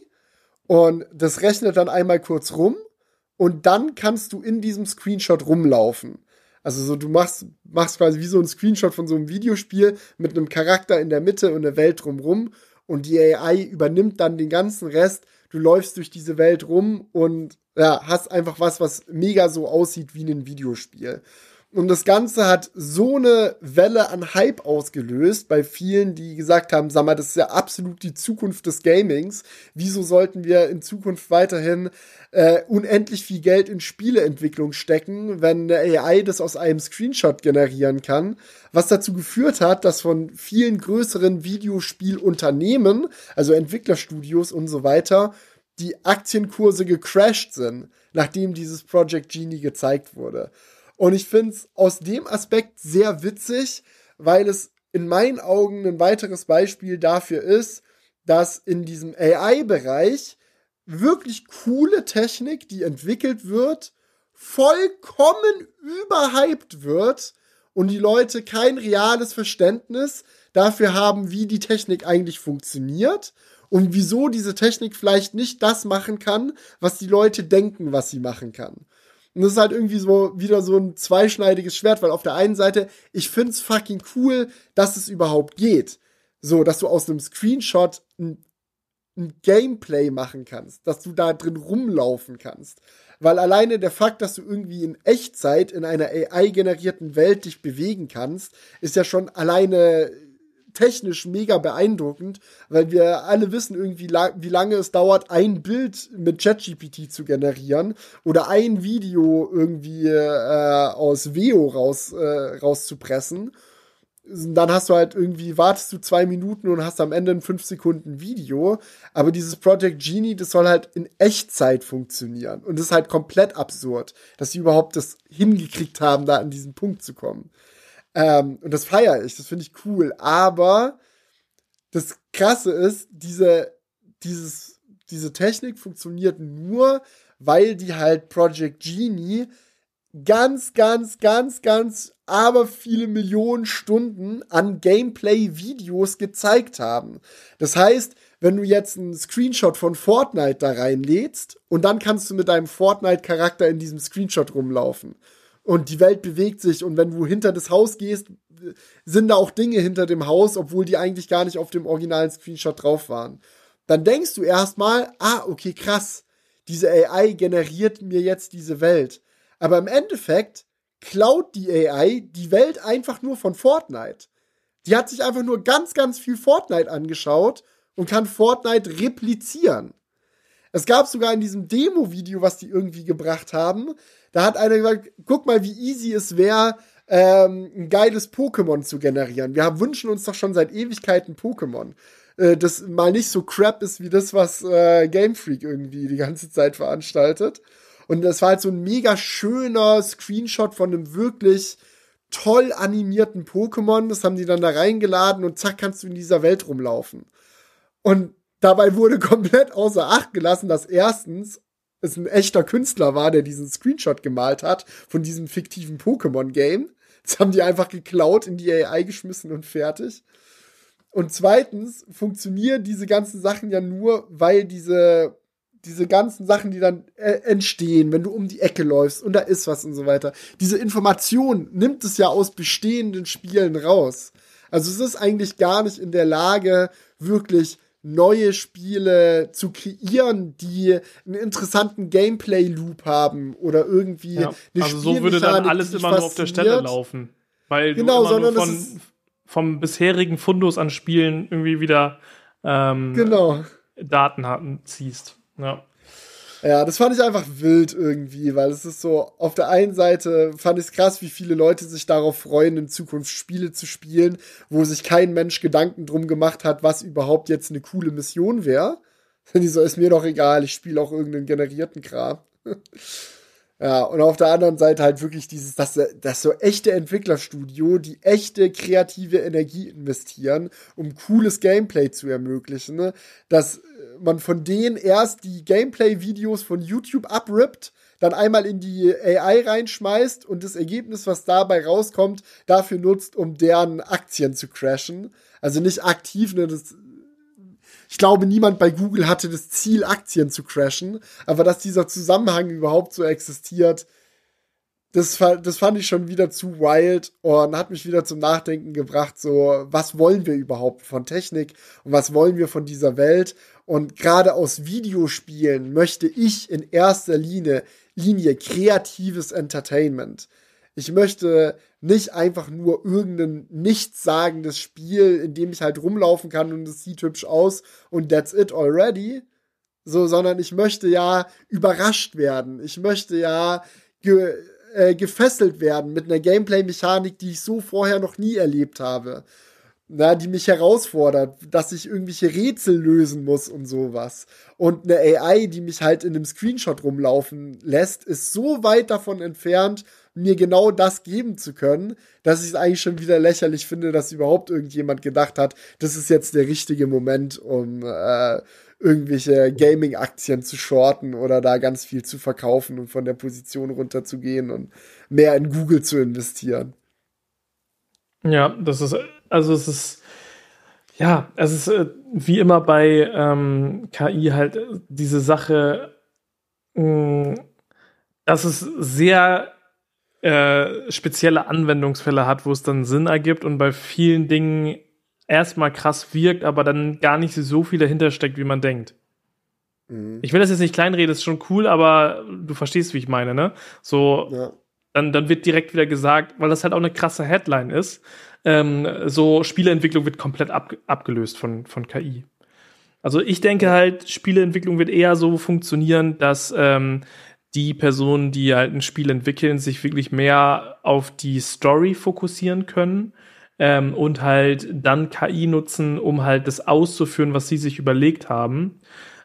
Speaker 2: und das rechnet dann einmal kurz rum und dann kannst du in diesem Screenshot rumlaufen. Also so, du machst quasi wie so ein Screenshot von so einem Videospiel mit einem Charakter in der Mitte und einer Welt drumrum. Und die AI übernimmt dann den ganzen Rest. Du läufst durch diese Welt rum und ja, hast einfach was mega so aussieht wie ein Videospiel. Und das Ganze hat so eine Welle an Hype ausgelöst bei vielen, die gesagt haben, sag mal, das ist ja absolut die Zukunft des Gamings. Wieso sollten wir in Zukunft weiterhin unendlich viel Geld in Spieleentwicklung stecken, wenn eine AI das aus einem Screenshot generieren kann? Was dazu geführt hat, dass von vielen größeren Videospielunternehmen, also Entwicklerstudios und so weiter, die Aktienkurse gecrashed sind, nachdem dieses Project Genie gezeigt wurde. Und ich finde es aus dem Aspekt sehr witzig, weil es in meinen Augen ein weiteres Beispiel dafür ist, dass in diesem AI-Bereich wirklich coole Technik, die entwickelt wird, vollkommen überhyped wird und die Leute kein reales Verständnis dafür haben, wie die Technik eigentlich funktioniert und wieso diese Technik vielleicht nicht das machen kann, was die Leute denken, was sie machen kann. Und das ist halt irgendwie so wieder so ein zweischneidiges Schwert, weil auf der einen Seite, ich find's fucking cool, dass es überhaupt geht. So, dass du aus einem Screenshot ein Gameplay machen kannst, dass du da drin rumlaufen kannst. Weil alleine der Fakt, dass du irgendwie in Echtzeit in einer AI-generierten Welt dich bewegen kannst, ist ja schon alleine technisch mega beeindruckend, weil wir alle wissen irgendwie, wie lange es dauert, ein Bild mit ChatGPT zu generieren oder ein Video irgendwie aus Veo rauszupressen. Dann hast du halt irgendwie, wartest du 2 Minuten und hast am Ende ein 5 Sekunden Video. Aber dieses Project Genie, das soll halt in Echtzeit funktionieren. Und das ist halt komplett absurd, dass sie überhaupt das hingekriegt haben, da an diesen Punkt zu kommen. Und das feiere ich, das finde ich cool. Aber das Krasse ist, diese Technik funktioniert nur, weil die halt Project Genie ganz aber viele Millionen Stunden an Gameplay-Videos gezeigt haben. Das heißt, wenn du jetzt einen Screenshot von Fortnite da reinlädst und dann kannst du mit deinem Fortnite-Charakter in diesem Screenshot rumlaufen. Und die Welt bewegt sich und wenn du hinter das Haus gehst, sind da auch Dinge hinter dem Haus, obwohl die eigentlich gar nicht auf dem originalen Screenshot drauf waren. Dann denkst du erstmal, okay, krass, diese AI generiert mir jetzt diese Welt. Aber im Endeffekt klaut die AI die Welt einfach nur von Fortnite. Die hat sich einfach nur ganz, ganz viel Fortnite angeschaut und kann Fortnite replizieren. Es gab sogar in diesem Demo-Video, was die irgendwie gebracht haben, da hat einer gesagt, guck mal, wie easy es wäre, ein geiles Pokémon zu generieren. Wir wünschen uns doch schon seit Ewigkeiten Pokémon. Das mal nicht so crap ist wie das, was Game Freak irgendwie die ganze Zeit veranstaltet. Und das war halt so ein mega schöner Screenshot von einem wirklich toll animierten Pokémon. Das haben die dann da reingeladen und zack, kannst du in dieser Welt rumlaufen. Und dabei wurde komplett außer Acht gelassen, dass erstens es ein echter Künstler war, der diesen Screenshot gemalt hat von diesem fiktiven Pokémon-Game. Das haben die einfach geklaut, in die AI geschmissen und fertig. Und zweitens funktionieren diese ganzen Sachen ja nur, weil diese ganzen Sachen, die dann entstehen, wenn du um die Ecke läufst und da ist was und so weiter, diese Information nimmt es ja aus bestehenden Spielen raus. Also es ist eigentlich gar nicht in der Lage, wirklich neue Spiele zu kreieren, die einen interessanten Gameplay-Loop haben oder irgendwie
Speaker 1: eine also so würde dann alles immer nur auf der Stelle laufen. Weil
Speaker 2: genau,
Speaker 1: du immer nur vom bisherigen Fundus an Spielen irgendwie wieder Daten ziehst.
Speaker 2: Ja, das fand ich einfach wild irgendwie, weil es ist so, auf der einen Seite fand ich es krass, wie viele Leute sich darauf freuen, in Zukunft Spiele zu spielen, wo sich kein Mensch Gedanken drum gemacht hat, was überhaupt jetzt eine coole Mission wäre. Die so, ist mir doch egal, ich spiele auch irgendeinen generierten Kram. Ja, und auf der anderen Seite halt wirklich das so echte Entwicklerstudio, die echte kreative Energie investieren, um cooles Gameplay zu ermöglichen, ne? Dass man von denen erst die Gameplay-Videos von YouTube abrippt, dann einmal in die AI reinschmeißt und das Ergebnis, was dabei rauskommt, dafür nutzt, um deren Aktien zu crashen. Also nicht aktiv, ne, ich glaube, niemand bei Google hatte das Ziel, Aktien zu crashen, aber dass dieser Zusammenhang überhaupt so existiert, das fand ich schon wieder zu wild und hat mich wieder zum Nachdenken gebracht, so, was wollen wir überhaupt von Technik und was wollen wir von dieser Welt? Und gerade aus Videospielen möchte ich in erster Linie kreatives Entertainment. Ich möchte nicht einfach nur irgendein nichtssagendes Spiel, in dem ich halt rumlaufen kann und es sieht hübsch aus und that's it already. So, sondern ich möchte ja überrascht werden. Ich möchte ja gefesselt werden mit einer Gameplay-Mechanik, die ich so vorher noch nie erlebt habe. Na, die mich herausfordert, dass ich irgendwelche Rätsel lösen muss und sowas. Und eine AI, die mich halt in einem Screenshot rumlaufen lässt, ist so weit davon entfernt, mir genau das geben zu können, dass ich es eigentlich schon wieder lächerlich finde, dass überhaupt irgendjemand gedacht hat, das ist jetzt der richtige Moment, um irgendwelche Gaming-Aktien zu shorten oder da ganz viel zu verkaufen und von der Position runterzugehen und mehr in Google zu investieren.
Speaker 1: Ja, es ist wie immer bei KI halt diese Sache, dass es sehr spezielle Anwendungsfälle hat, wo es dann Sinn ergibt und bei vielen Dingen erstmal krass wirkt, aber dann gar nicht so viel dahinter steckt, wie man denkt. Mhm. Ich will das jetzt nicht kleinreden, das ist schon cool, aber du verstehst, wie ich meine, ne? So, ja. Dann wird direkt wieder gesagt, weil das halt auch eine krasse Headline ist, so Spieleentwicklung wird komplett abgelöst von KI. Also ich denke halt, Spieleentwicklung wird eher so funktionieren, dass die Personen, die halt ein Spiel entwickeln, sich wirklich mehr auf die Story fokussieren können und halt dann KI nutzen, um halt das auszuführen, was sie sich überlegt haben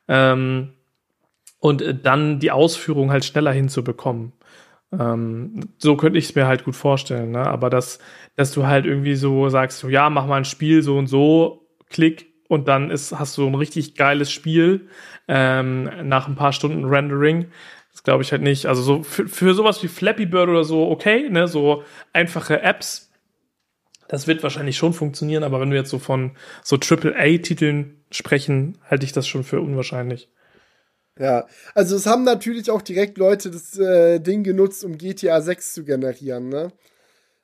Speaker 1: und dann die Ausführung halt schneller hinzubekommen. So könnte ich es mir halt gut vorstellen, ne? Aber dass du halt irgendwie so sagst, so, ja, mach mal ein Spiel so und so, klick, und dann hast du ein richtig geiles Spiel nach ein paar Stunden Rendering. Das glaube ich halt nicht. Also so für sowas wie Flappy Bird oder so, okay, ne, so einfache Apps, das wird wahrscheinlich schon funktionieren, aber wenn wir jetzt so von so AAA-Titeln sprechen, halte ich das schon für unwahrscheinlich.
Speaker 2: Ja, also es haben natürlich auch direkt Leute das Ding genutzt, um GTA 6 zu generieren, ne?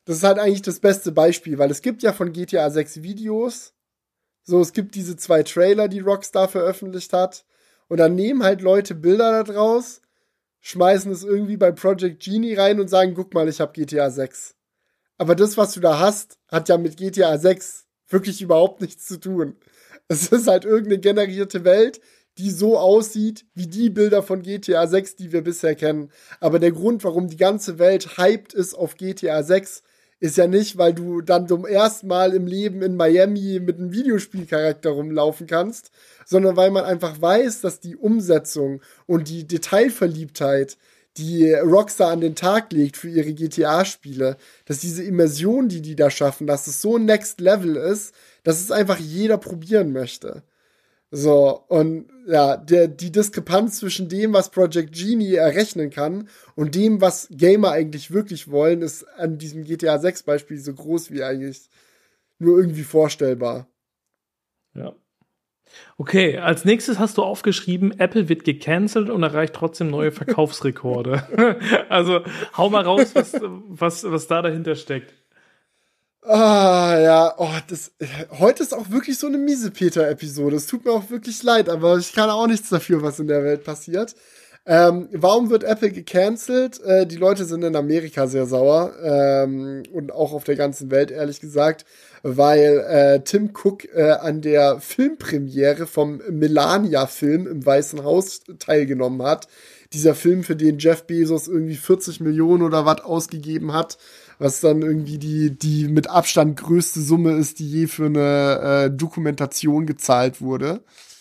Speaker 2: Das ist halt eigentlich das beste Beispiel, weil es gibt ja von GTA 6 Videos. So, es gibt diese 2 Trailer, die Rockstar veröffentlicht hat. Und dann nehmen halt Leute Bilder da draus, schmeißen es irgendwie bei Project Genie rein und sagen, guck mal, ich hab GTA 6. Aber das, was du da hast, hat ja mit GTA 6 wirklich überhaupt nichts zu tun. Es ist halt irgendeine generierte Welt, die so aussieht wie die Bilder von GTA 6, die wir bisher kennen. Aber der Grund, warum die ganze Welt hyped ist auf GTA 6, ist ja nicht, weil du dann zum ersten Mal im Leben in Miami mit einem Videospielcharakter rumlaufen kannst, sondern weil man einfach weiß, dass die Umsetzung und die Detailverliebtheit, die Rockstar an den Tag legt für ihre GTA-Spiele, dass diese Immersion, die da schaffen, dass es so Next Level ist, dass es einfach jeder probieren möchte. So, und ja, die Diskrepanz zwischen dem, was Project Genie errechnen kann und dem, was Gamer eigentlich wirklich wollen, ist an diesem GTA 6 Beispiel so groß wie eigentlich nur irgendwie vorstellbar.
Speaker 1: Ja. Okay, als nächstes hast du aufgeschrieben, Apple wird gecancelt und erreicht trotzdem neue Verkaufsrekorde. Also hau mal raus, was da dahinter steckt.
Speaker 2: Ah, ja, heute ist auch wirklich so eine Miese-Peter-Episode. Es tut mir auch wirklich leid, aber ich kann auch nichts dafür, was in der Welt passiert. Warum wird Apple gecancelt? Die Leute sind in Amerika sehr sauer und auch auf der ganzen Welt, ehrlich gesagt, weil Tim Cook an der Filmpremiere vom Melania-Film im Weißen Haus teilgenommen hat. Dieser Film, für den Jeff Bezos irgendwie 40 Millionen oder was ausgegeben hat, was dann irgendwie die mit Abstand größte Summe ist, die je für eine Dokumentation gezahlt wurde.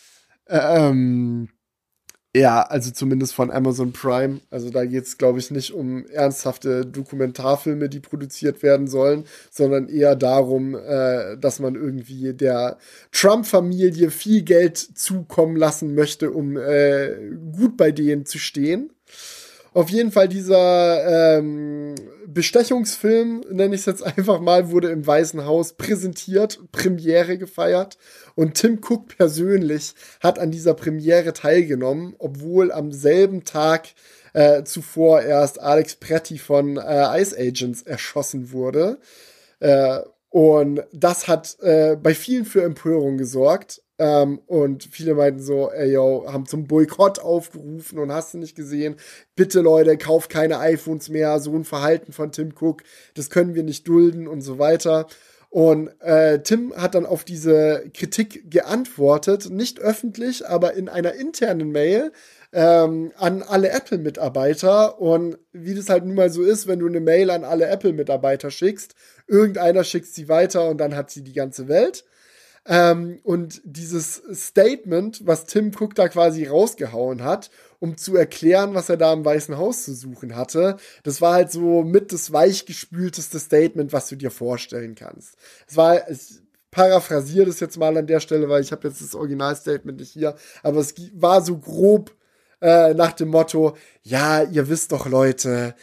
Speaker 2: Ja, also zumindest von Amazon Prime. Also da geht's, glaube ich, nicht um ernsthafte Dokumentarfilme, die produziert werden sollen, sondern eher darum, dass man irgendwie der Trump-Familie viel Geld zukommen lassen möchte, um gut bei denen zu stehen. Auf jeden Fall dieser Bestechungsfilm, nenne ich es jetzt einfach mal, wurde im Weißen Haus präsentiert, Premiere gefeiert. Und Tim Cook persönlich hat an dieser Premiere teilgenommen, obwohl am selben Tag zuvor erst Alex Pretty von Ice Agents erschossen wurde. Und das hat bei vielen für Empörung gesorgt. Und viele meinten so, haben zum Boykott aufgerufen und hast du nicht gesehen, bitte Leute, kauft keine iPhones mehr, so ein Verhalten von Tim Cook, das können wir nicht dulden und so weiter. Und Tim hat dann auf diese Kritik geantwortet, nicht öffentlich, aber in einer internen Mail an alle Apple-Mitarbeiter. Und wie das halt nun mal so ist, wenn du eine Mail an alle Apple-Mitarbeiter schickst, irgendeiner schickt sie weiter und dann hat sie die ganze Welt. Und dieses Statement, was Tim Cook da quasi rausgehauen hat, um zu erklären, was er da im Weißen Haus zu suchen hatte, das war halt so mit das weichgespülteste Statement, was du dir vorstellen kannst. Ich paraphrasiere das jetzt mal an der Stelle, weil ich habe jetzt das Originalstatement nicht hier, aber es war so grob nach dem Motto, ja, ihr wisst doch, Leute,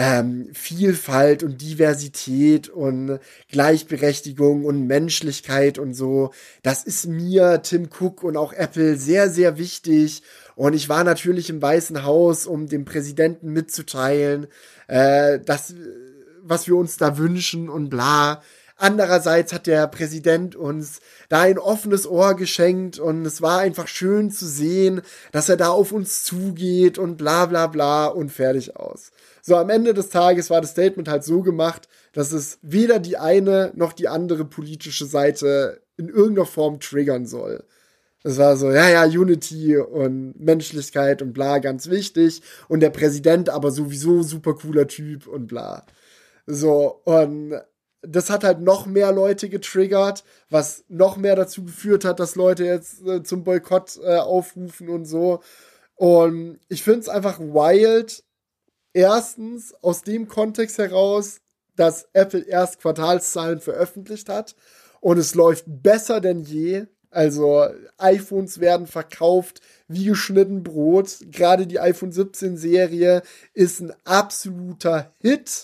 Speaker 2: Vielfalt und Diversität und Gleichberechtigung und Menschlichkeit und so. Das ist mir, Tim Cook und auch Apple sehr, sehr wichtig. Und ich war natürlich im Weißen Haus, um dem Präsidenten mitzuteilen, das, was wir uns da wünschen und bla. Andererseits hat der Präsident uns da ein offenes Ohr geschenkt und es war einfach schön zu sehen, dass er da auf uns zugeht und bla bla bla und fertig aus. So, am Ende des Tages war das Statement halt so gemacht, dass es weder die eine noch die andere politische Seite in irgendeiner Form triggern soll. Es war so, ja, Unity und Menschlichkeit und bla, ganz wichtig. Und der Präsident aber sowieso super cooler Typ und bla. So, und das hat halt noch mehr Leute getriggert, was noch mehr dazu geführt hat, dass Leute jetzt zum Boykott aufrufen und so. Und ich finde es einfach wild. Erstens aus dem Kontext heraus, dass Apple erst Quartalszahlen veröffentlicht hat und es läuft besser denn je. Also iPhones werden verkauft wie geschnitten Brot. Gerade die iPhone 17 Serie ist ein absoluter Hit.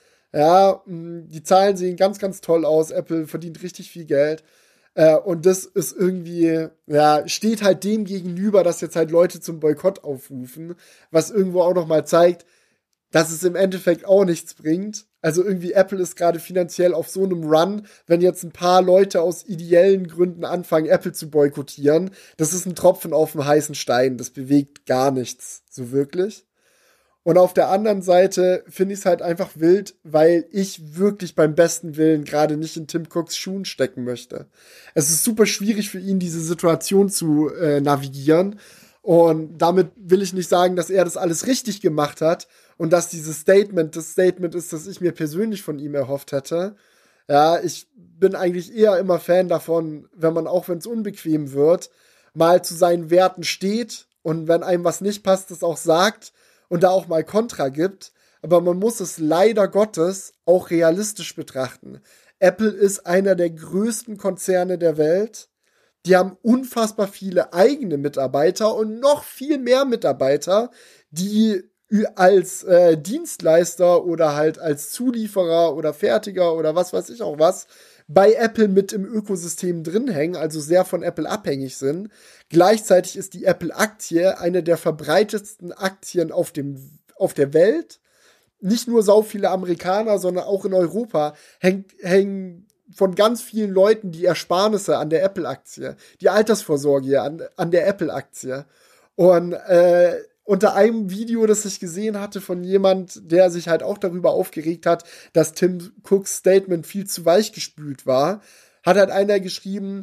Speaker 2: Ja, die Zahlen sehen ganz, ganz toll aus. Apple verdient richtig viel Geld. Und das ist irgendwie, ja, steht halt dem gegenüber, dass jetzt halt Leute zum Boykott aufrufen, was irgendwo auch noch mal zeigt, dass es im Endeffekt auch nichts bringt. Also irgendwie Apple ist gerade finanziell auf so einem Run, wenn jetzt ein paar Leute aus ideellen Gründen anfangen, Apple zu boykottieren, das ist ein Tropfen auf dem heißen Stein. Das bewegt gar nichts so wirklich. Und auf der anderen Seite finde ich es halt einfach wild, weil ich wirklich beim besten Willen gerade nicht in Tim Cooks Schuhen stecken möchte. Es ist super schwierig für ihn, diese Situation zu navigieren. Und damit will ich nicht sagen, dass er das alles richtig gemacht hat und dass dieses Statement das Statement ist, das ich mir persönlich von ihm erhofft hätte. Ja, ich bin eigentlich eher immer Fan davon, wenn man, auch wenn es unbequem wird, mal zu seinen Werten steht und wenn einem was nicht passt, das auch sagt und da auch mal Kontra gibt. Aber man muss es leider Gottes auch realistisch betrachten. Apple ist einer der größten Konzerne der Welt. Die haben unfassbar viele eigene Mitarbeiter und noch viel mehr Mitarbeiter, die als Dienstleister oder halt als Zulieferer oder Fertiger oder was weiß ich auch was bei Apple mit im Ökosystem drin hängen, also sehr von Apple abhängig sind. Gleichzeitig ist die Apple-Aktie eine der verbreitetsten Aktien auf der Welt. Nicht nur sau viele Amerikaner, sondern auch in Europa hängen von ganz vielen Leuten die Ersparnisse an der Apple-Aktie, die Altersvorsorge an der Apple-Aktie. Und unter einem Video, das ich gesehen hatte von jemand, der sich halt auch darüber aufgeregt hat, dass Tim Cooks Statement viel zu weichgespült war, hat halt einer geschrieben,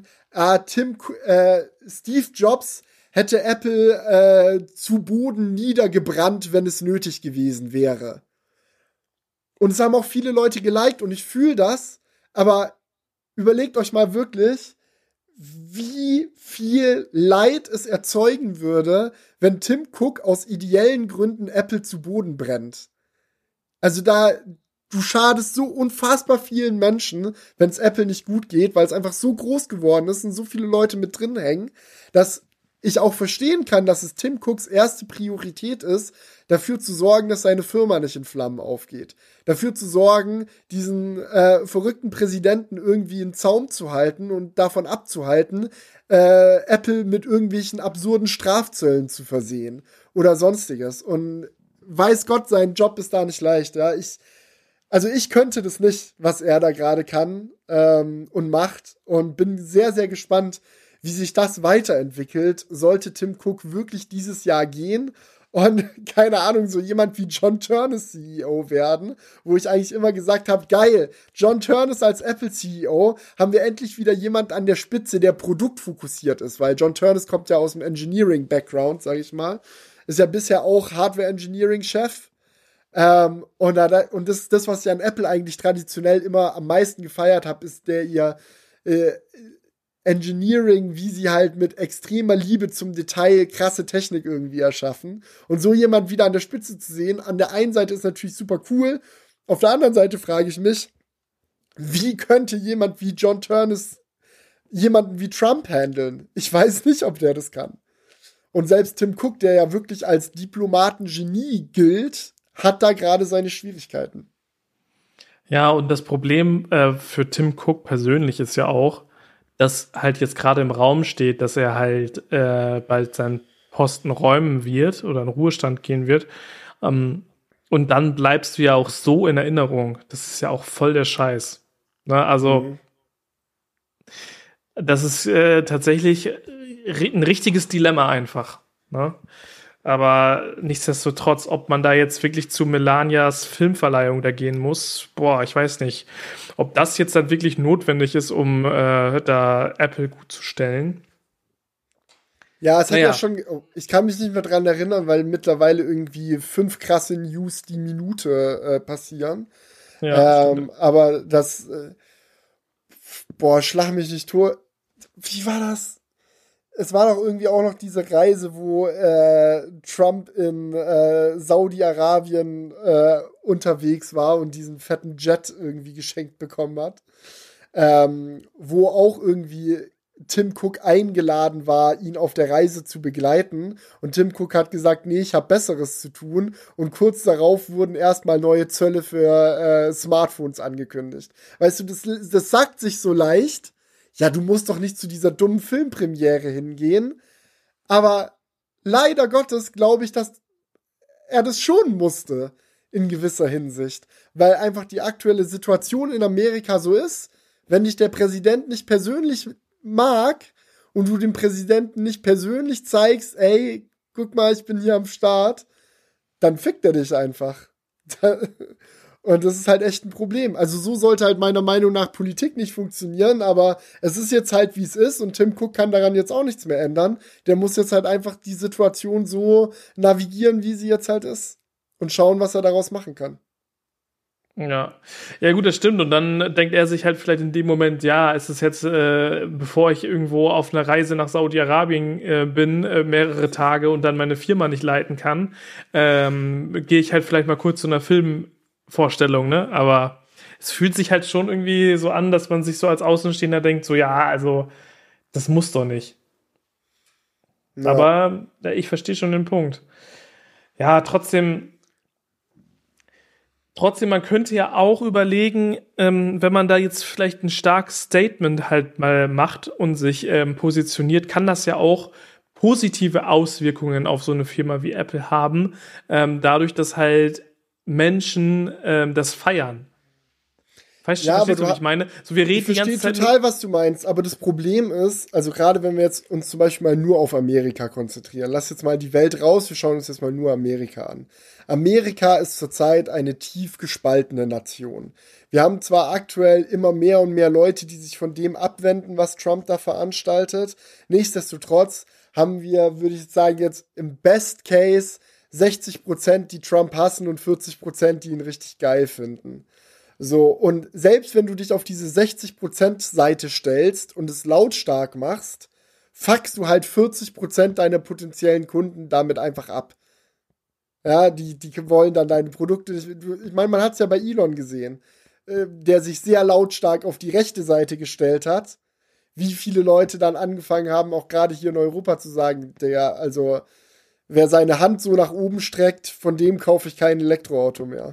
Speaker 2: Steve Jobs hätte Apple zu Boden niedergebrannt, wenn es nötig gewesen wäre. Und es haben auch viele Leute geliked und ich fühle das, aber überlegt euch mal wirklich, wie viel Leid es erzeugen würde, wenn Tim Cook aus ideellen Gründen Apple zu Boden brennt. Also du schadest so unfassbar vielen Menschen, wenn es Apple nicht gut geht, weil es einfach so groß geworden ist und so viele Leute mit drin hängen, dass ich auch verstehen kann, dass es Tim Cooks erste Priorität ist, dafür zu sorgen, dass seine Firma nicht in Flammen aufgeht. Dafür zu sorgen, diesen verrückten Präsidenten irgendwie in Zaum zu halten und davon abzuhalten, Apple mit irgendwelchen absurden Strafzöllen zu versehen oder sonstiges. Und weiß Gott, sein Job ist da nicht leicht. Ja, ich könnte das nicht, was er da gerade kann und macht und bin sehr, sehr gespannt, wie sich das weiterentwickelt, sollte Tim Cook wirklich dieses Jahr gehen und, keine Ahnung, so jemand wie John Ternus CEO werden, wo ich eigentlich immer gesagt habe, geil, John Ternus als Apple CEO, haben wir endlich wieder jemand an der Spitze, der produktfokussiert ist, weil John Ternus kommt ja aus dem Engineering-Background, sag ich mal, ist ja bisher auch Hardware-Engineering-Chef. Und das, was ich an Apple eigentlich traditionell immer am meisten gefeiert habe, ist ihr Engineering, wie sie halt mit extremer Liebe zum Detail krasse Technik irgendwie erschaffen. Und so jemand wieder an der Spitze zu sehen, an der einen Seite ist natürlich super cool, auf der anderen Seite frage ich mich, wie könnte jemand wie John Ternus jemanden wie Trump handeln? Ich weiß nicht, ob der das kann. Und selbst Tim Cook, der ja wirklich als Diplomatengenie gilt, hat da gerade seine Schwierigkeiten.
Speaker 1: Ja, und das Problem für Tim Cook persönlich ist ja auch, dass halt jetzt gerade im Raum steht, dass er halt bald seinen Posten räumen wird oder in Ruhestand gehen wird. Und dann bleibst du ja auch so in Erinnerung. Das ist ja auch voll der Scheiß. Ne? Also, das ist tatsächlich ein richtiges Dilemma einfach. Ne? Aber nichtsdestotrotz, ob man da jetzt wirklich zu Melanias Filmverleihung da gehen muss, boah, ich weiß nicht. Ob das jetzt dann wirklich notwendig ist, um da Apple gut zu stellen.
Speaker 2: Ja, es hat ja schon, ich kann mich nicht mehr dran erinnern, weil mittlerweile irgendwie 5 krasse News die Minute passieren. Ja, aber das, schlag mich nicht tot. Wie war das? Es war doch irgendwie auch noch diese Reise, wo Trump in Saudi-Arabien unterwegs war und diesen fetten Jet irgendwie geschenkt bekommen hat. Wo auch irgendwie Tim Cook eingeladen war, ihn auf der Reise zu begleiten. Und Tim Cook hat gesagt, nee, ich habe Besseres zu tun. Und kurz darauf wurden erstmal neue Zölle für Smartphones angekündigt. Weißt du, das sagt sich so leicht. Ja, du musst doch nicht zu dieser dummen Filmpremiere hingehen. Aber leider Gottes glaube ich, dass er das schon musste. in gewisser Hinsicht. Weil einfach die aktuelle Situation in Amerika so ist, wenn dich der Präsident nicht persönlich mag und du dem Präsidenten nicht persönlich zeigst, ey, guck mal, ich bin hier am Start, dann fickt er dich einfach. Und das ist halt echt ein Problem. Also so sollte halt meiner Meinung nach Politik nicht funktionieren, aber es ist jetzt halt, wie es ist und Tim Cook kann daran jetzt auch nichts mehr ändern. Der muss jetzt halt einfach die Situation so navigieren, wie sie jetzt halt ist und schauen, was er daraus machen kann.
Speaker 1: Ja, ja gut, das stimmt. Und dann denkt er sich halt vielleicht in dem Moment, ja, es ist jetzt, bevor ich irgendwo auf einer Reise nach Saudi-Arabien bin, mehrere Tage und dann meine Firma nicht leiten kann, gehe ich halt vielleicht mal kurz zu einer Filmvorstellung, ne? Aber es fühlt sich halt schon irgendwie so an, dass man sich so als Außenstehender denkt, so ja, also das muss doch nicht. Ja. Aber ich verstehe schon den Punkt. Ja, trotzdem, man könnte ja auch überlegen, wenn man da jetzt vielleicht ein starkes Statement halt mal macht und sich positioniert, kann das ja auch positive Auswirkungen auf so eine Firma wie Apple haben, dadurch, dass halt Menschen das feiern. Verstehst du, was ich meine? So, wir reden
Speaker 2: ich verstehe total, was du meinst, aber das Problem ist, also gerade wenn wir jetzt uns zum Beispiel mal nur auf Amerika konzentrieren, lass jetzt mal die Welt raus, wir schauen uns jetzt mal nur Amerika an. Amerika ist zurzeit eine tief gespaltene Nation. Wir haben zwar aktuell immer mehr und mehr Leute, die sich von dem abwenden, was Trump da veranstaltet, nichtsdestotrotz haben wir, würde ich jetzt sagen, jetzt im Best Case 60%, die Trump hassen und 40%, die ihn richtig geil finden. So, und selbst wenn du dich auf diese 60% Seite stellst und es lautstark machst, fuckst du halt 40% deiner potenziellen Kunden damit einfach ab. Ja, die wollen dann deine Produkte nicht. Ich meine, man hat es ja bei Elon gesehen, der sich sehr lautstark auf die rechte Seite gestellt hat. Wie viele Leute dann angefangen haben, auch gerade hier in Europa zu sagen, also wer seine Hand so nach oben streckt, von dem kaufe ich kein Elektroauto mehr.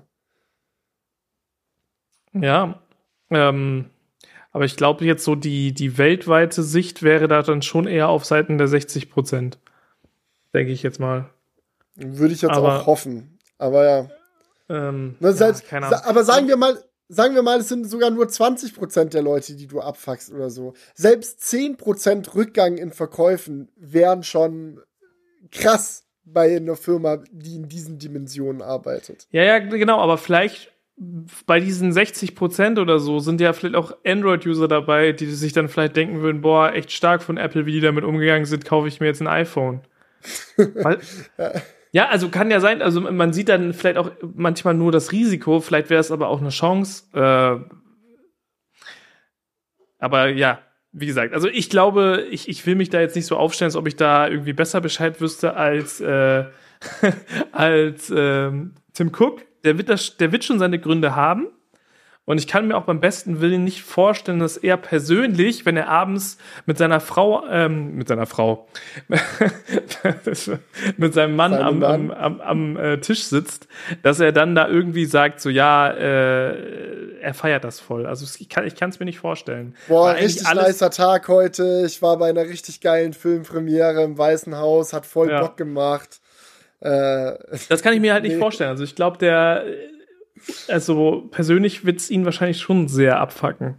Speaker 1: Ja, aber ich glaube jetzt so die weltweite Sicht wäre da dann schon eher auf Seiten der 60%. Denke ich jetzt mal.
Speaker 2: Würde ich jetzt auch hoffen. Aber ja. Selbst, keine Ahnung. Aber sagen wir mal, es sind sogar nur 20% der Leute, die du abfuckst oder so. Selbst 10% Rückgang in Verkäufen wären schon krass bei einer Firma, die in diesen Dimensionen arbeitet.
Speaker 1: Ja, genau, aber vielleicht bei diesen 60% oder so sind ja vielleicht auch Android-User dabei, die sich dann vielleicht denken würden, boah, echt stark von Apple, wie die damit umgegangen sind, kaufe ich mir jetzt ein iPhone. Ja, also kann ja sein, also man sieht dann vielleicht auch manchmal nur das Risiko, vielleicht wäre es aber auch eine Chance. Aber ja, wie gesagt, also ich glaube, ich will mich da jetzt nicht so aufstellen, als ob ich da irgendwie besser Bescheid wüsste als Tim Cook. Der wird schon seine Gründe haben. Und ich kann mir auch beim besten Willen nicht vorstellen, dass er persönlich, wenn er abends mit seiner Frau, mit seinem Mann am Tisch sitzt, dass er dann da irgendwie sagt, so ja, er feiert das voll. Also ich kann es mir nicht vorstellen.
Speaker 2: Boah, richtig nicer Tag heute. Ich war bei einer richtig geilen Filmpremiere im Weißen Haus, hat voll Bock gemacht.
Speaker 1: Das kann ich mir halt nicht vorstellen. Also ich glaube, also persönlich wird es ihn wahrscheinlich schon sehr abfucken.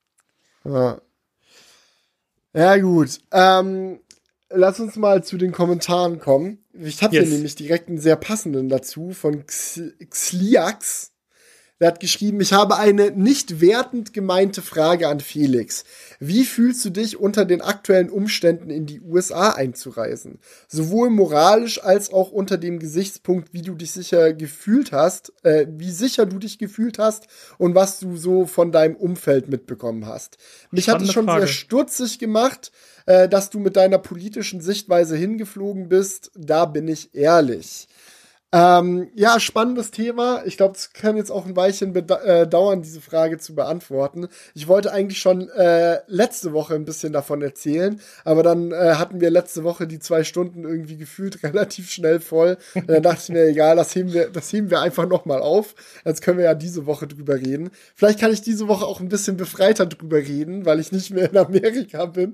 Speaker 2: Ja gut. Lass uns mal zu den Kommentaren kommen. Ich habe hier nämlich direkt einen sehr passenden dazu von Xliax. Der hat geschrieben, ich habe eine nicht wertend gemeinte Frage an Felix. Wie fühlst du dich unter den aktuellen Umständen in die USA einzureisen? Sowohl moralisch als auch unter dem Gesichtspunkt, wie sicher du dich gefühlt hast und was du so von deinem Umfeld mitbekommen hast. Mich hat es schon sehr stutzig gemacht, dass du mit deiner politischen Sichtweise hingeflogen bist. Da bin ich ehrlich. Ja, spannendes Thema. Ich glaube, es kann jetzt auch ein Weilchen dauern, diese Frage zu beantworten. Ich wollte eigentlich schon letzte Woche ein bisschen davon erzählen, aber dann hatten wir letzte Woche die 2 Stunden irgendwie gefühlt relativ schnell voll. Dann dachte ich mir, egal, das heben wir einfach nochmal auf. Jetzt können wir ja diese Woche drüber reden. Vielleicht kann ich diese Woche auch ein bisschen befreiter drüber reden, weil ich nicht mehr in Amerika bin.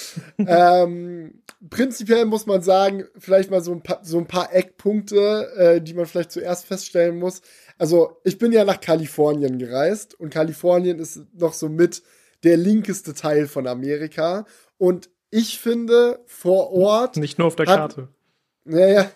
Speaker 2: Prinzipiell muss man sagen, vielleicht mal so ein paar Eckpunkte, die man vielleicht zuerst feststellen muss. also ich bin ja nach Kalifornien gereist und Kalifornien ist noch so mit der linkeste Teil von Amerika und ich finde vor Ort
Speaker 1: Nicht nur auf der Karte.
Speaker 2: Naja.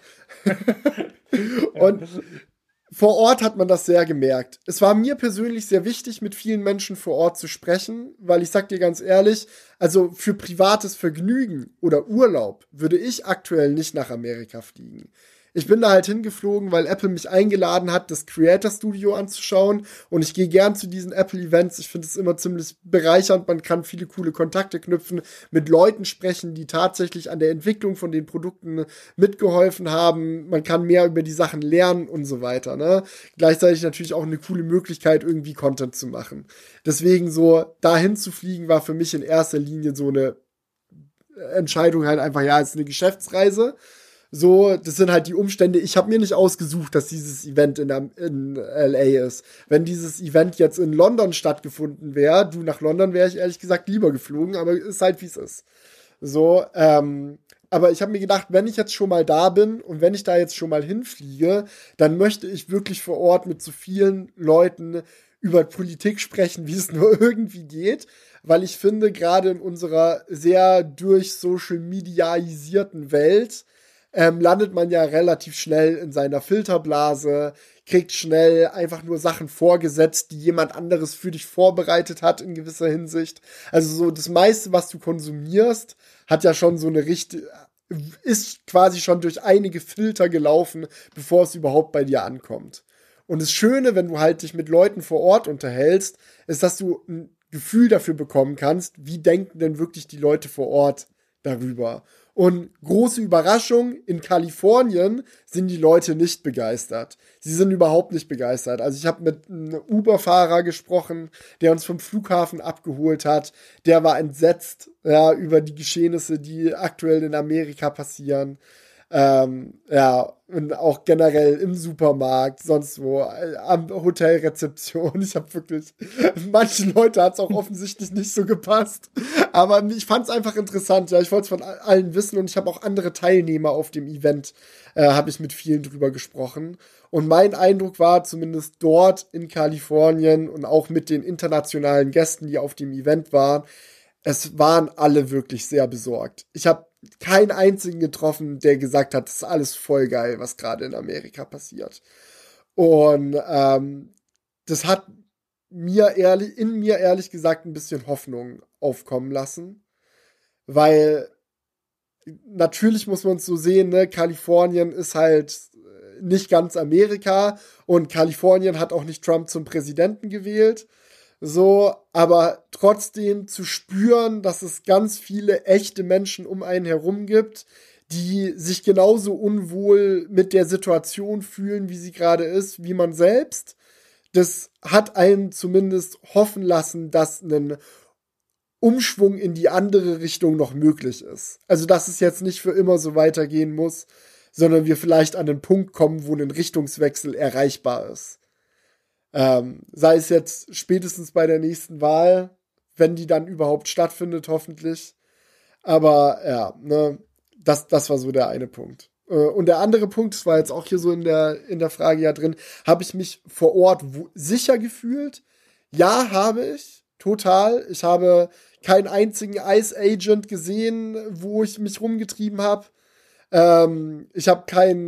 Speaker 2: Und vor Ort hat man das sehr gemerkt. Es war mir persönlich sehr wichtig, mit vielen Menschen vor Ort zu sprechen, weil ich sag dir ganz ehrlich, also für privates Vergnügen oder Urlaub würde ich aktuell nicht nach Amerika fliegen. Ich bin da halt hingeflogen, weil Apple mich eingeladen hat, das Creator Studio anzuschauen. Und ich gehe gern zu diesen Apple-Events. Ich finde es immer ziemlich bereichernd. Man kann viele coole Kontakte knüpfen, mit Leuten sprechen, die tatsächlich an der Entwicklung von den Produkten mitgeholfen haben. Man kann mehr über die Sachen lernen und so weiter. Ne? Gleichzeitig natürlich auch eine coole Möglichkeit, irgendwie Content zu machen. Deswegen so dahin zu fliegen, war für mich in erster Linie so eine Entscheidung halt einfach, ja, es ist eine Geschäftsreise. So, das sind halt die Umstände. Ich habe mir nicht ausgesucht, dass dieses Event in LA ist. Wenn dieses Event jetzt in London stattgefunden wäre, nach London wäre ich ehrlich gesagt lieber geflogen, aber ist halt wie es ist. So, aber ich habe mir gedacht, wenn ich jetzt schon mal da bin und wenn ich da jetzt schon mal hinfliege, dann möchte ich wirklich vor Ort mit so vielen Leuten über Politik sprechen, wie es nur irgendwie geht, weil ich finde, gerade in unserer sehr durch Social Mediaisierten Welt landet man ja relativ schnell in seiner Filterblase, kriegt schnell einfach nur Sachen vorgesetzt, die jemand anderes für dich vorbereitet hat in gewisser Hinsicht. Also so das meiste, was du konsumierst, hat ja schon so eine ist quasi schon durch einige Filter gelaufen, bevor es überhaupt bei dir ankommt. Und das Schöne, wenn du halt dich mit Leuten vor Ort unterhältst, ist, dass du ein Gefühl dafür bekommen kannst, wie denken denn wirklich die Leute vor Ort darüber. Und große Überraschung, in Kalifornien sind die Leute nicht begeistert. Sie sind überhaupt nicht begeistert. Also ich habe mit einem Uber-Fahrer gesprochen, der uns vom Flughafen abgeholt hat. Der war entsetzt, ja, über die Geschehnisse, die aktuell in Amerika passieren. Ja, und auch generell im Supermarkt, sonst wo, am Hotelrezeption. Ich habe wirklich, manche Leute hat es auch offensichtlich nicht so gepasst. Aber ich fand es einfach interessant. Ja, ich wollte es von allen wissen und ich habe auch andere Teilnehmer auf dem Event, habe ich mit vielen drüber gesprochen. Und mein Eindruck war zumindest dort in Kalifornien und auch mit den internationalen Gästen, die auf dem Event waren, es waren alle wirklich sehr besorgt. Ich habe keinen einzigen getroffen, der gesagt hat, das ist alles voll geil, was gerade in Amerika passiert. Und das hat in mir ehrlich gesagt ein bisschen Hoffnung aufkommen lassen, weil natürlich muss man es so sehen, ne, Kalifornien ist halt nicht ganz Amerika und Kalifornien hat auch nicht Trump zum Präsidenten gewählt. So, aber trotzdem zu spüren, dass es ganz viele echte Menschen um einen herum gibt, die sich genauso unwohl mit der Situation fühlen, wie sie gerade ist, wie man selbst. Das hat einen zumindest hoffen lassen, dass ein Umschwung in die andere Richtung noch möglich ist. Also, dass es jetzt nicht für immer so weitergehen muss, sondern wir vielleicht an den Punkt kommen, wo ein Richtungswechsel erreichbar ist. Sei es jetzt spätestens bei der nächsten Wahl, wenn die dann überhaupt stattfindet, hoffentlich. Aber ja, ne, das war so der eine Punkt. Und der andere Punkt, das war jetzt auch hier so in der Frage ja drin, habe ich mich vor Ort sicher gefühlt? Ja, habe ich. Total. Ich habe keinen einzigen Ice Agent gesehen, wo ich mich rumgetrieben habe. Ich habe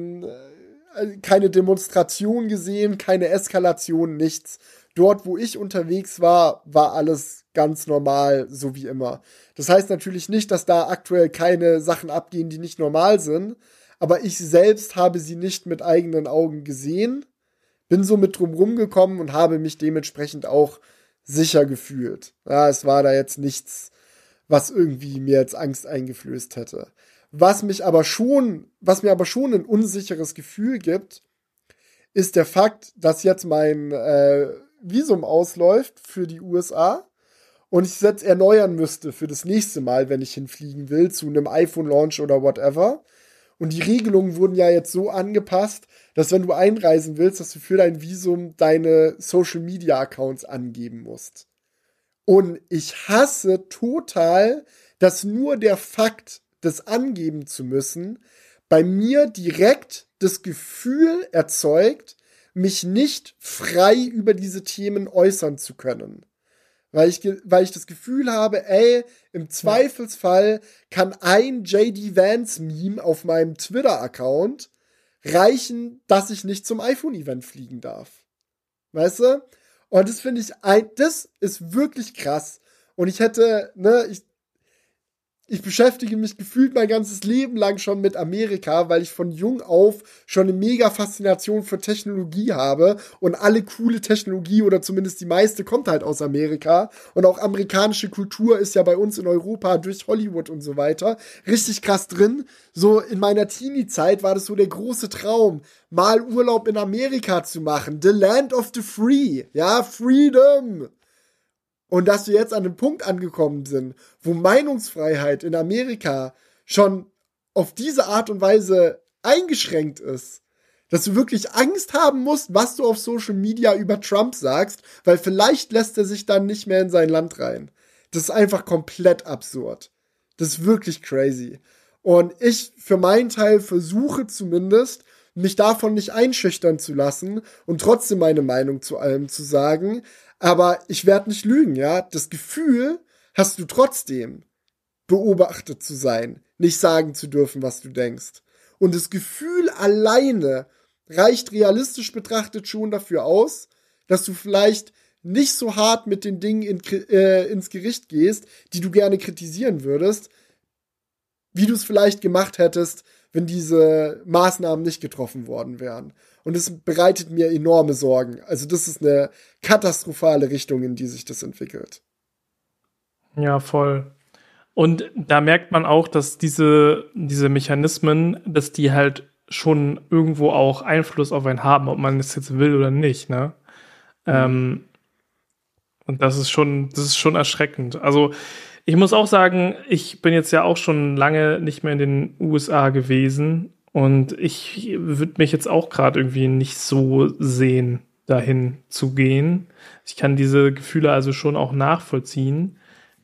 Speaker 2: keine Demonstration gesehen, keine Eskalation, nichts. Dort, wo ich unterwegs war, war alles ganz normal, so wie immer. Das heißt natürlich nicht, dass da aktuell keine Sachen abgehen, die nicht normal sind, aber ich selbst habe sie nicht mit eigenen Augen gesehen, bin so mit drum rumgekommen und habe mich dementsprechend auch sicher gefühlt. Ja, es war da jetzt nichts, was irgendwie mir jetzt Angst eingeflößt hätte. Was mir aber schon ein unsicheres Gefühl gibt, ist der Fakt, dass jetzt mein Visum ausläuft für die USA und ich es jetzt erneuern müsste für das nächste Mal, wenn ich hinfliegen will, zu einem iPhone-Launch oder whatever. Und die Regelungen wurden ja jetzt so angepasst, dass wenn du einreisen willst, dass du für dein Visum deine Social-Media-Accounts angeben musst. Und ich hasse total, dass nur der Fakt, das angeben zu müssen, bei mir direkt das Gefühl erzeugt, mich nicht frei über diese Themen äußern zu können. Weil ich das Gefühl habe, ey, im Zweifelsfall kann ein JD Vance-Meme auf meinem Twitter-Account reichen, dass ich nicht zum iPhone-Event fliegen darf. Weißt du? Und das finde ich, das ist wirklich krass. Und ich hätte, ich beschäftige mich gefühlt mein ganzes Leben lang schon mit Amerika, weil ich von jung auf schon eine mega Faszination für Technologie habe und alle coole Technologie oder zumindest die meiste kommt halt aus Amerika und auch amerikanische Kultur ist ja bei uns in Europa durch Hollywood und so weiter richtig krass drin. So in meiner Teenie-Zeit war das so der große Traum, mal Urlaub in Amerika zu machen. The Land of the Free. Ja, Freedom. Und dass wir jetzt an einem Punkt angekommen sind, wo Meinungsfreiheit in Amerika schon auf diese Art und Weise eingeschränkt ist, dass du wirklich Angst haben musst, was du auf Social Media über Trump sagst, weil vielleicht lässt er sich dann nicht mehr in sein Land rein. Das ist einfach komplett absurd. Das ist wirklich crazy. Und ich für meinen Teil versuche zumindest, mich davon nicht einschüchtern zu lassen und trotzdem meine Meinung zu allem zu sagen. Aber ich werde nicht lügen, ja. Das Gefühl hast du trotzdem, beobachtet zu sein, nicht sagen zu dürfen, was du denkst. Und das Gefühl alleine reicht realistisch betrachtet schon dafür aus, dass du vielleicht nicht so hart mit den Dingen ins Gericht gehst, die du gerne kritisieren würdest, wie du es vielleicht gemacht hättest, wenn diese Maßnahmen nicht getroffen worden wären. Und es bereitet mir enorme Sorgen. Also das ist eine katastrophale Richtung, in die sich das entwickelt.
Speaker 1: Ja, voll. Und da merkt man auch, dass diese Mechanismen, dass die halt schon irgendwo auch Einfluss auf einen haben, ob man es jetzt will oder nicht, ne? Und das ist schon erschreckend. Also ich muss auch sagen, ich bin jetzt ja auch schon lange nicht mehr in den USA gewesen und ich würde mich jetzt auch gerade irgendwie nicht so sehen, dahin zu gehen. Ich kann diese Gefühle also schon auch nachvollziehen,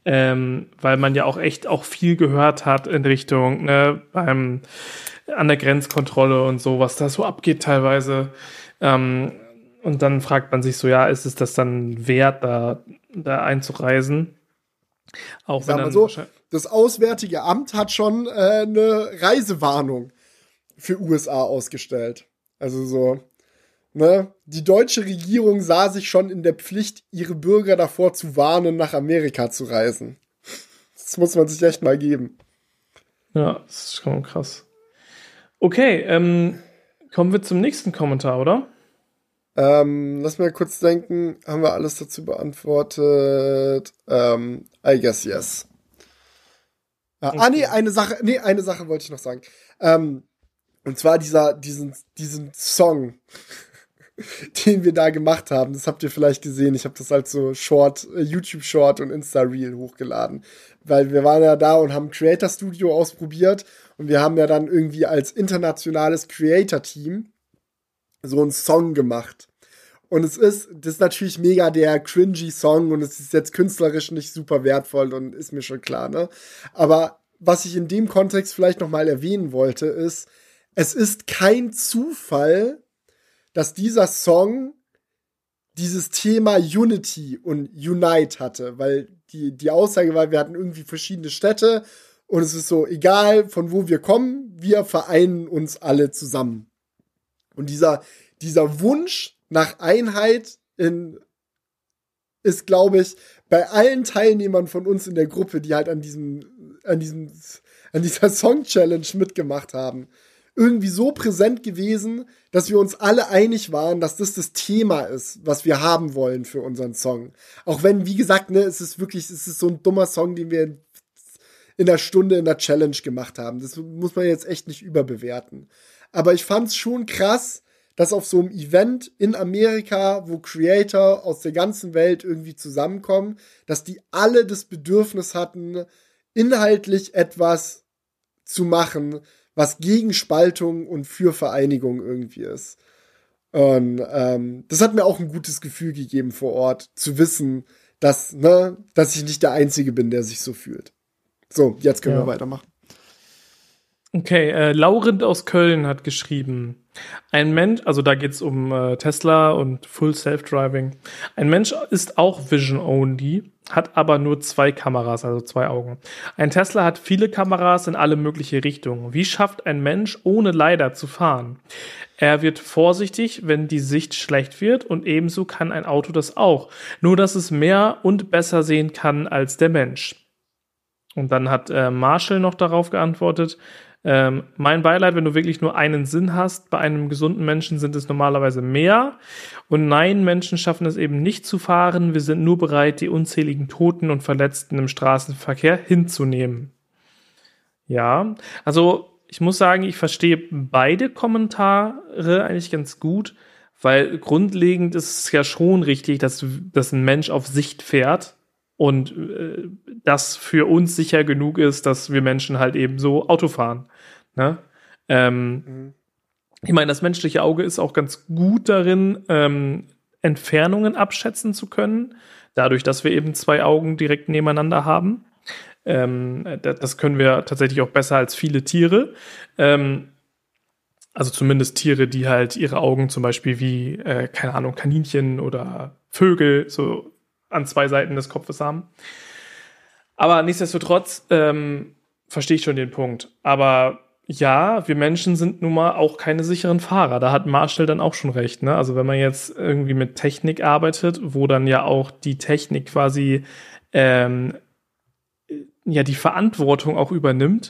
Speaker 1: weil man ja auch echt auch viel gehört hat in Richtung, ne, an der Grenzkontrolle und so, was da so abgeht teilweise. Und dann fragt man sich so, ja, ist es das dann wert, da einzureisen? Auch wenn dann
Speaker 2: so, das Auswärtige Amt hat schon eine Reisewarnung für USA ausgestellt. Also so, ne? Die deutsche Regierung sah sich schon in der Pflicht, ihre Bürger davor zu warnen, nach Amerika zu reisen. Das muss man sich echt mal geben.
Speaker 1: Ja, das ist schon krass. Okay, kommen wir zum nächsten Kommentar, oder?
Speaker 2: Lass mal kurz denken, haben wir alles dazu beantwortet? I guess yes. Okay. Eine Sache wollte ich noch sagen. Und zwar diesen Song, den wir da gemacht haben, das habt ihr vielleicht gesehen. Ich habe das als so YouTube-Short und Insta-Reel hochgeladen. Weil wir waren ja da und haben Creator Studio ausprobiert und wir haben ja dann irgendwie als internationales Creator-Team so einen Song gemacht. Und das ist natürlich mega der cringy Song und es ist jetzt künstlerisch nicht super wertvoll und ist mir schon klar, ne? Aber was ich in dem Kontext vielleicht noch mal erwähnen wollte, ist, es ist kein Zufall, dass dieser Song dieses Thema Unity und Unite hatte, weil die Aussage war, wir hatten irgendwie verschiedene Städte und es ist so, egal von wo wir kommen, wir vereinen uns alle zusammen. Und dieser Wunsch nach Einheit ist, glaube ich, bei allen Teilnehmern von uns in der Gruppe, die halt an dieser Song-Challenge mitgemacht haben, irgendwie so präsent gewesen, dass wir uns alle einig waren, dass das Thema ist, was wir haben wollen für unseren Song. Auch wenn, wie gesagt, ne, es ist so ein dummer Song, den wir in einer Stunde in der Challenge gemacht haben. Das muss man jetzt echt nicht überbewerten. Aber ich fand's schon krass, dass auf so einem Event in Amerika, wo Creator aus der ganzen Welt irgendwie zusammenkommen, dass die alle das Bedürfnis hatten, inhaltlich etwas zu machen, was gegen Spaltung und für Vereinigung irgendwie ist. Und das hat mir auch ein gutes Gefühl gegeben vor Ort, zu wissen, dass ich nicht der Einzige bin, der sich so fühlt. So, jetzt können wir weitermachen.
Speaker 1: Okay, Laurent aus Köln hat geschrieben, ein Mensch, also da geht's um Tesla und Full Self-Driving. Ein Mensch ist auch Vision Only, hat aber nur 2 Kameras, also 2 Augen. Ein Tesla hat viele Kameras in alle mögliche Richtungen. Wie schafft ein Mensch ohne LiDAR zu fahren? Er wird vorsichtig, wenn die Sicht schlecht wird, und ebenso kann ein Auto das auch. Nur, dass es mehr und besser sehen kann als der Mensch. Und dann hat Marshall noch darauf geantwortet, mein Beileid, wenn du wirklich nur einen Sinn hast. Bei einem gesunden Menschen sind es normalerweise mehr. Und nein, Menschen schaffen es eben nicht zu fahren. Wir sind nur bereit, die unzähligen Toten und Verletzten im Straßenverkehr hinzunehmen. Ja, also ich muss sagen, ich verstehe beide Kommentare eigentlich ganz gut, weil grundlegend ist es ja schon richtig, dass ein Mensch auf Sicht fährt. Und das für uns sicher genug ist, dass wir Menschen halt eben so Auto fahren. Ne? Ich meine, das menschliche Auge ist auch ganz gut darin, Entfernungen abschätzen zu können, dadurch, dass wir eben 2 Augen direkt nebeneinander haben. Das können wir tatsächlich auch besser als viele Tiere. Also zumindest Tiere, die halt ihre Augen zum Beispiel wie, keine Ahnung, Kaninchen oder Vögel so an 2 Seiten des Kopfes haben. Aber nichtsdestotrotz verstehe ich schon den Punkt. Aber ja, wir Menschen sind nun mal auch keine sicheren Fahrer. Da hat Marshall dann auch schon recht. Ne? Also wenn man jetzt irgendwie mit Technik arbeitet, wo dann ja auch die Technik quasi ja die Verantwortung auch übernimmt,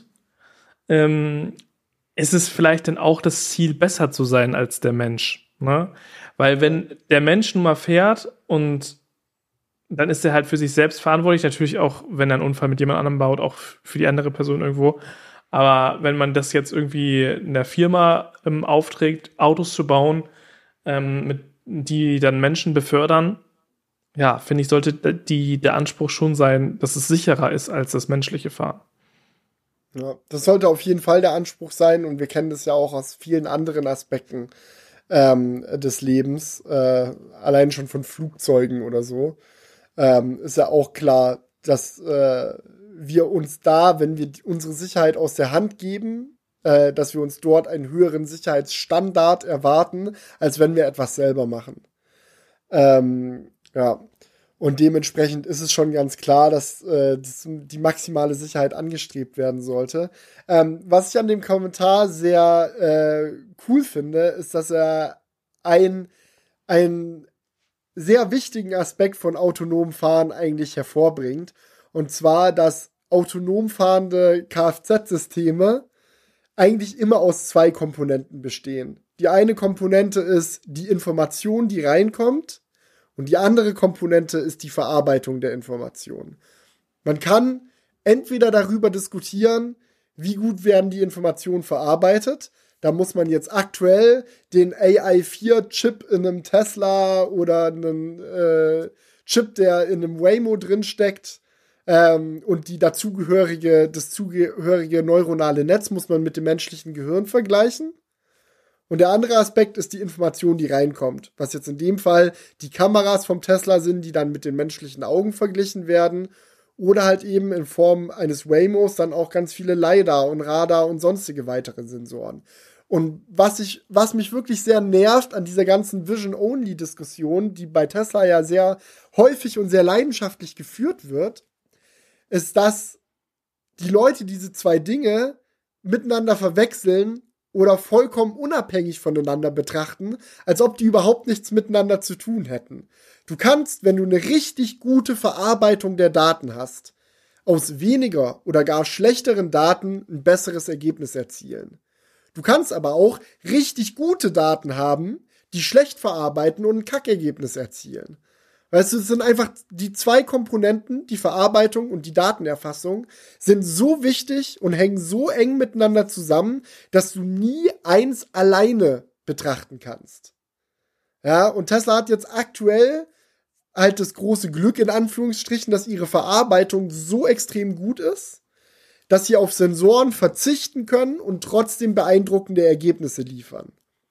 Speaker 1: ist es vielleicht dann auch das Ziel, besser zu sein als der Mensch. Ne? Weil wenn der Mensch nun mal fährt und dann ist er halt für sich selbst verantwortlich, natürlich auch, wenn er einen Unfall mit jemand anderem baut, auch für die andere Person irgendwo. Aber wenn man das jetzt irgendwie in der Firma aufträgt, Autos zu bauen, die dann Menschen befördern, ja, finde ich, sollte der Anspruch schon sein, dass es sicherer ist als das menschliche Fahren.
Speaker 2: Ja, das sollte auf jeden Fall der Anspruch sein, und wir kennen das ja auch aus vielen anderen Aspekten des Lebens, allein schon von Flugzeugen oder so. Ist ja auch klar, dass wir uns da, wenn wir unsere Sicherheit aus der Hand geben, dass wir uns dort einen höheren Sicherheitsstandard erwarten, als wenn wir etwas selber machen. Ja, und dementsprechend ist es schon ganz klar, dass die maximale Sicherheit angestrebt werden sollte. Was ich an dem Kommentar sehr cool finde, ist, dass er einen sehr wichtigen Aspekt von autonomem Fahren eigentlich hervorbringt. Und zwar, dass autonom fahrende Kfz-Systeme eigentlich immer aus 2 Komponenten bestehen. Die eine Komponente ist die Information, die reinkommt, und die andere Komponente ist die Verarbeitung der Information. Man kann entweder darüber diskutieren, wie gut werden die Informationen verarbeitet. Da muss man jetzt aktuell den AI4-Chip in einem Tesla oder einen Chip, der in einem Waymo drin steckt, und das zugehörige neuronale Netz muss man mit dem menschlichen Gehirn vergleichen. Und der andere Aspekt ist die Information, die reinkommt. Was jetzt in dem Fall die Kameras vom Tesla sind, die dann mit den menschlichen Augen verglichen werden. Oder halt eben in Form eines Waymos dann auch ganz viele LiDAR und Radar und sonstige weitere Sensoren. Und was mich wirklich sehr nervt an dieser ganzen Vision-Only-Diskussion, die bei Tesla ja sehr häufig und sehr leidenschaftlich geführt wird, ist, dass die Leute diese 2 Dinge miteinander verwechseln oder vollkommen unabhängig voneinander betrachten, als ob die überhaupt nichts miteinander zu tun hätten. Du kannst, wenn du eine richtig gute Verarbeitung der Daten hast, aus weniger oder gar schlechteren Daten ein besseres Ergebnis erzielen. Du kannst aber auch richtig gute Daten haben, die schlecht verarbeiten und ein Kackergebnis erzielen. Weißt du, es sind einfach die 2 Komponenten, die Verarbeitung und die Datenerfassung, sind so wichtig und hängen so eng miteinander zusammen, dass du nie eins alleine betrachten kannst. Ja, und Tesla hat jetzt aktuell halt das große Glück, in Anführungsstrichen, dass ihre Verarbeitung so extrem gut ist, dass sie auf Sensoren verzichten können und trotzdem beeindruckende Ergebnisse liefern.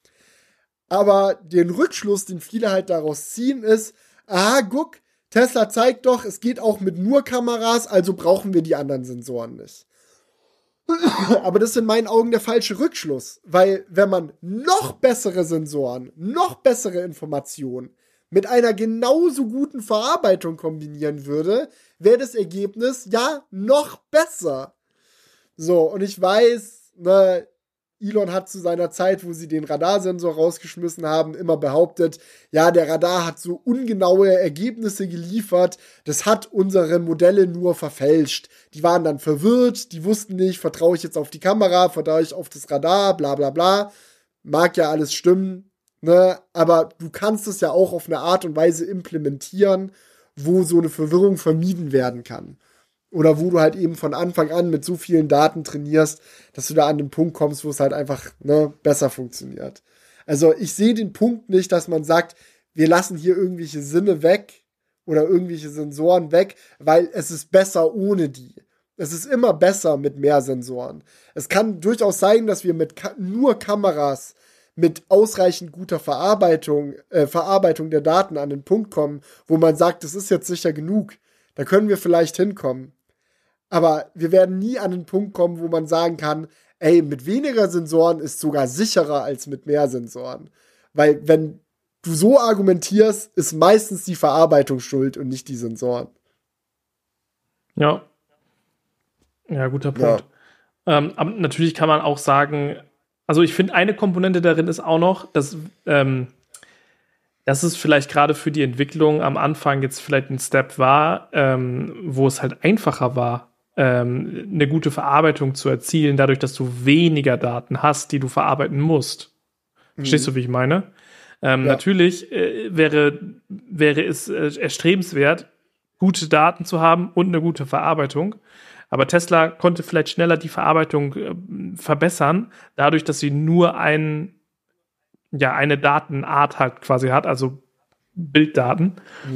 Speaker 2: Aber den Rückschluss, den viele halt daraus ziehen, ist, aha, guck, Tesla zeigt doch, es geht auch mit nur Kameras, also brauchen wir die anderen Sensoren nicht. Aber das ist in meinen Augen der falsche Rückschluss, weil wenn man noch bessere Sensoren, noch bessere Informationen mit einer genauso guten Verarbeitung kombinieren würde, wäre das Ergebnis ja noch besser. So, und ich weiß, ne, Elon hat zu seiner Zeit, wo sie den Radarsensor rausgeschmissen haben, immer behauptet, ja, der Radar hat so ungenaue Ergebnisse geliefert, das hat unsere Modelle nur verfälscht. Die waren dann verwirrt, die wussten nicht, vertraue ich jetzt auf die Kamera, vertraue ich auf das Radar, bla bla bla. Mag ja alles stimmen, ne? Aber du kannst es ja auch auf eine Art und Weise implementieren, wo so eine Verwirrung vermieden werden kann. Oder wo du halt eben von Anfang an mit so vielen Daten trainierst, dass du da an den Punkt kommst, wo es halt einfach besser funktioniert. Also ich sehe den Punkt nicht, dass man sagt, wir lassen hier irgendwelche Sinne weg oder irgendwelche Sensoren weg, weil es ist besser ohne die. Es ist immer besser mit mehr Sensoren. Es kann durchaus sein, dass wir mit nur Kameras mit ausreichend guter Verarbeitung der Daten an den Punkt kommen, wo man sagt, das ist jetzt sicher genug. Da können wir vielleicht hinkommen. Aber wir werden nie an den Punkt kommen, wo man sagen kann, ey, mit weniger Sensoren ist sogar sicherer als mit mehr Sensoren. Weil wenn du so argumentierst, ist meistens die Verarbeitung schuld und nicht die Sensoren.
Speaker 1: Ja. Ja, guter Punkt. Ja. Aber natürlich kann man auch sagen, also ich finde, eine Komponente darin ist auch noch, dass es vielleicht gerade für die Entwicklung am Anfang jetzt vielleicht ein Step war, wo es halt einfacher war, eine gute Verarbeitung zu erzielen, dadurch, dass du weniger Daten hast, die du verarbeiten musst. Verstehst du, wie ich meine? Ja. Natürlich wäre es erstrebenswert, gute Daten zu haben und eine gute Verarbeitung. Aber Tesla konnte vielleicht schneller die Verarbeitung verbessern, dadurch, dass sie nur eine Datenart halt quasi hat, also Bilddaten.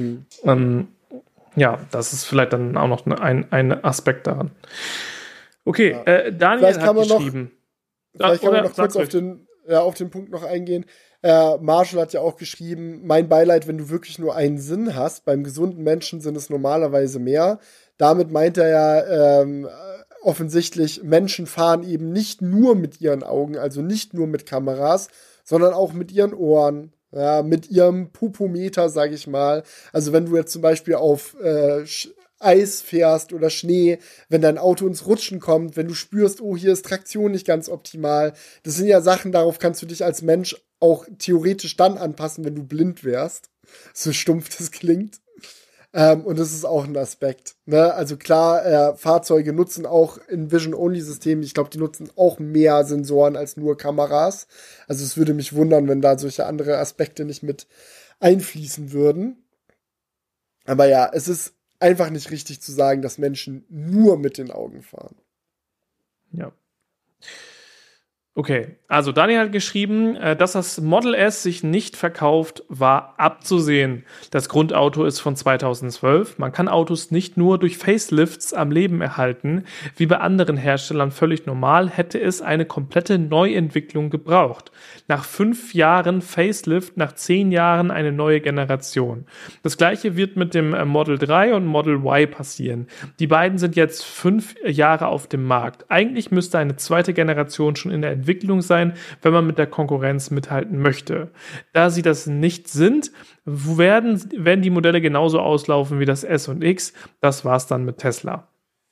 Speaker 1: Ja, das ist vielleicht dann auch noch ein Aspekt daran. Okay, ja. Daniel hat geschrieben.
Speaker 2: Vielleicht kann man noch kurz auf den Punkt noch eingehen. Marshall hat ja auch geschrieben, mein Beileid, wenn du wirklich nur einen Sinn hast. Beim gesunden Menschen sind es normalerweise mehr. Damit meint er ja offensichtlich, Menschen fahren eben nicht nur mit ihren Augen, also nicht nur mit Kameras, sondern auch mit ihren Ohren, ja, mit ihrem Pupometer, sag ich mal. Also wenn du jetzt zum Beispiel auf Eis fährst oder Schnee, wenn dein Auto ins Rutschen kommt, wenn du spürst, oh, hier ist Traktion nicht ganz optimal. Das sind ja Sachen, darauf kannst du dich als Mensch auch theoretisch dann anpassen, wenn du blind wärst. So stumpf das klingt. Und das ist auch ein Aspekt. Ne? Also klar, Fahrzeuge nutzen auch in Vision-Only-Systemen, ich glaube, die nutzen auch mehr Sensoren als nur Kameras. Also es würde mich wundern, wenn da solche andere Aspekte nicht mit einfließen würden. Aber ja, es ist einfach nicht richtig zu sagen, dass Menschen nur mit den Augen fahren.
Speaker 1: Ja. Okay, also Daniel hat geschrieben, dass das Model S sich nicht verkauft, war abzusehen. Das Grundauto ist von 2012. Man kann Autos nicht nur durch Facelifts am Leben erhalten. Wie bei anderen Herstellern völlig normal, hätte es eine komplette Neuentwicklung gebraucht. Nach 5 Jahren Facelift, nach 10 Jahren eine neue Generation. Das gleiche wird mit dem Model 3 und Model Y passieren. Die beiden sind jetzt 5 Jahre auf dem Markt. Eigentlich müsste eine zweite Generation schon in der Entwicklung sein, wenn man mit der Konkurrenz mithalten möchte. Da sie das nicht sind, werden die Modelle genauso auslaufen wie das S und X. Das war's dann mit Tesla.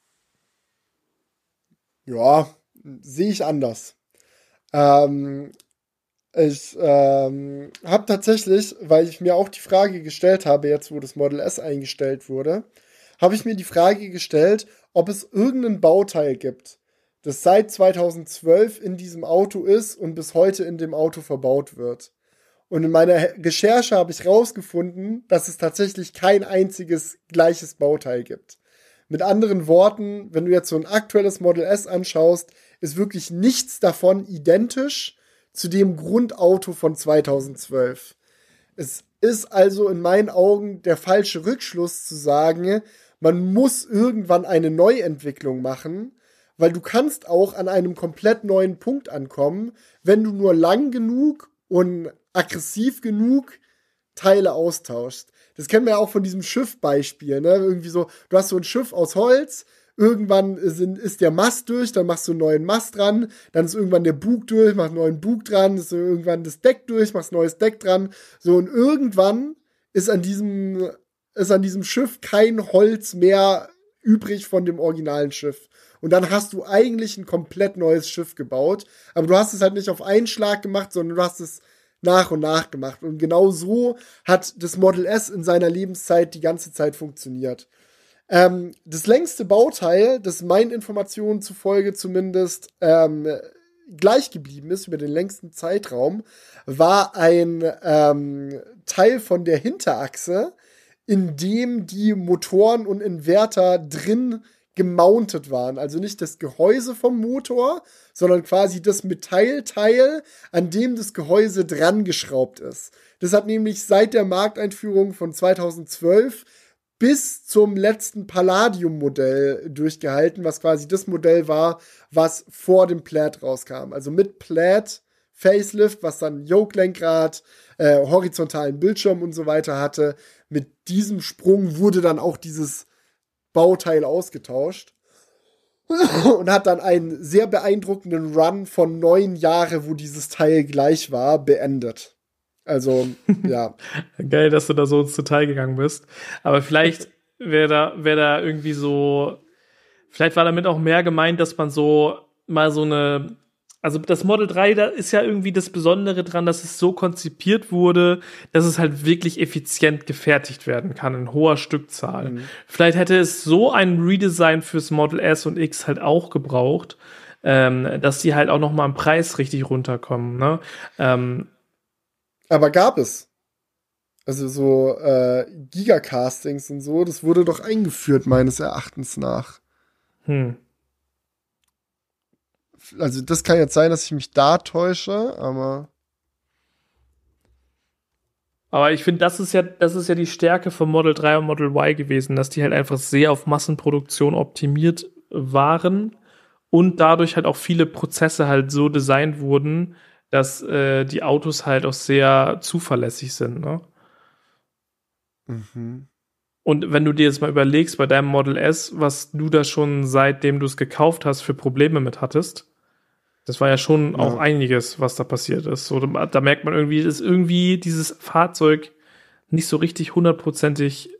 Speaker 2: Ja, sehe ich anders. Ich habe tatsächlich, weil ich mir auch die Frage gestellt habe, jetzt wo das Model S eingestellt wurde, habe ich mir die Frage gestellt, ob es irgendein Bauteil gibt, das seit 2012 in diesem Auto ist und bis heute in dem Auto verbaut wird. Und in meiner Recherche habe ich rausgefunden, dass es tatsächlich kein einziges gleiches Bauteil gibt. Mit anderen Worten, wenn du jetzt so ein aktuelles Model S anschaust, ist wirklich nichts davon identisch zu dem Grundauto von 2012. Es ist also in meinen Augen der falsche Rückschluss zu sagen, man muss irgendwann eine Neuentwicklung machen, weil du kannst auch an einem komplett neuen Punkt ankommen, wenn du nur lang genug und aggressiv genug Teile austauschst. Das kennen wir ja auch von diesem Schiffbeispiel, ne? Irgendwie so, du hast so ein Schiff aus Holz, irgendwann ist der Mast durch, dann machst du einen neuen Mast dran, dann ist irgendwann der Bug durch, machst einen neuen Bug dran, ist irgendwann das Deck durch, machst ein neues Deck dran. So, und irgendwann ist an diesem Schiff kein Holz mehr übrig von dem originalen Schiff. Und dann hast du eigentlich ein komplett neues Schiff gebaut. Aber du hast es halt nicht auf einen Schlag gemacht, sondern du hast es nach und nach gemacht. Und genau so hat das Model S in seiner Lebenszeit die ganze Zeit funktioniert. Das längste Bauteil, das meinen Informationen zufolge zumindest gleich geblieben ist über den längsten Zeitraum, war ein Teil von der Hinterachse, in dem die Motoren und Inverter drin gemountet waren. Also nicht das Gehäuse vom Motor, sondern quasi das Metallteil, an dem das Gehäuse dran geschraubt ist. Das hat nämlich seit der Markteinführung von 2012 bis zum letzten Palladium-Modell durchgehalten, was quasi das Modell war, was vor dem Plaid rauskam. Also mit Plaid Facelift, was dann Yoke-Lenkrad, horizontalen Bildschirm und so weiter hatte. Mit diesem Sprung wurde dann auch dieses Bauteil ausgetauscht und hat dann einen sehr beeindruckenden Run von 9 Jahren, wo dieses Teil gleich war, beendet. Also, ja.
Speaker 1: Geil, dass du da so ins Detail gegangen bist. Aber vielleicht wäre da irgendwie so, vielleicht war damit auch mehr gemeint, dass man so mal so eine, also das Model 3, da ist ja irgendwie das Besondere dran, dass es so konzipiert wurde, dass es halt wirklich effizient gefertigt werden kann in hoher Stückzahl. Mhm. Vielleicht hätte es so ein Redesign fürs Model S und X halt auch gebraucht, dass die halt auch noch mal im Preis richtig runterkommen, ne?
Speaker 2: Aber gab es. Also so Gigacastings und so, das wurde doch eingeführt, meines Erachtens nach. Also das kann jetzt sein, dass ich mich da täusche, aber
Speaker 1: ich finde, das ist ja die Stärke von Model 3 und Model Y gewesen, dass die halt einfach sehr auf Massenproduktion optimiert waren und dadurch halt auch viele Prozesse halt so designt wurden, dass die Autos halt auch sehr zuverlässig sind, ne?
Speaker 2: Mhm.
Speaker 1: Und wenn du dir jetzt mal überlegst, bei deinem Model S, was du da schon seitdem du es gekauft hast für Probleme mit hattest, das war ja schon auch einiges, was da passiert ist. So, da merkt man irgendwie, dass irgendwie dieses Fahrzeug nicht so richtig hundertprozentig.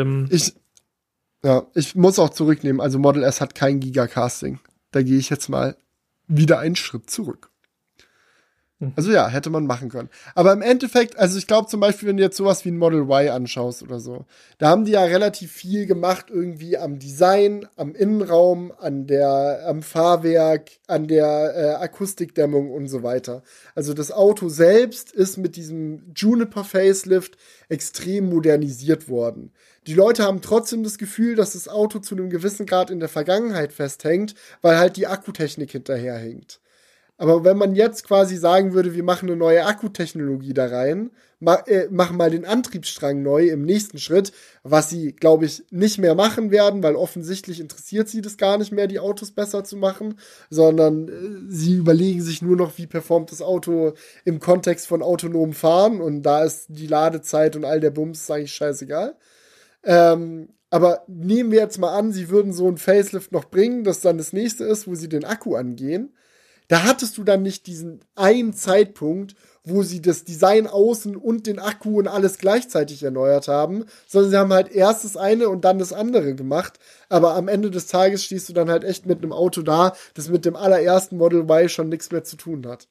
Speaker 2: Ich muss auch zurücknehmen. Also Model S hat kein Gigacasting. Da gehe ich jetzt mal wieder einen Schritt zurück. Also ja, hätte man machen können. Aber im Endeffekt, also ich glaube zum Beispiel, wenn du jetzt sowas wie ein Model Y anschaust oder so, da haben die ja relativ viel gemacht irgendwie am Design, am Innenraum, am Fahrwerk, an der Akustikdämmung und so weiter. Also das Auto selbst ist mit diesem Juniper Facelift extrem modernisiert worden. Die Leute haben trotzdem das Gefühl, dass das Auto zu einem gewissen Grad in der Vergangenheit festhängt, weil halt die Akkutechnik hinterherhinkt. Aber wenn man jetzt quasi sagen würde, wir machen eine neue Akkutechnologie da rein, machen mal den Antriebsstrang neu im nächsten Schritt, was sie, glaube ich, nicht mehr machen werden, weil offensichtlich interessiert sie das gar nicht mehr, die Autos besser zu machen, sondern sie überlegen sich nur noch, wie performt das Auto im Kontext von autonomem Fahren, und da ist die Ladezeit und all der Bums eigentlich scheißegal. Aber nehmen wir jetzt mal an, sie würden so ein Facelift noch bringen, das dann das nächste ist, wo sie den Akku angehen. Da hattest du dann nicht diesen einen Zeitpunkt, wo sie das Design außen und den Akku und alles gleichzeitig erneuert haben, sondern sie haben halt erst das eine und dann das andere gemacht. Aber am Ende des Tages stehst du dann halt echt mit einem Auto da, das mit dem allerersten Model Y schon nichts mehr zu tun hat.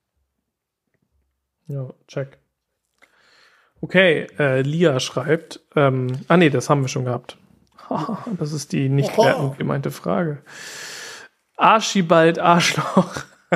Speaker 1: Ja, check. Okay, Lia schreibt, nee, das haben wir schon gehabt. Das ist die nicht wertend gemeinte Frage. Archibald Arschloch.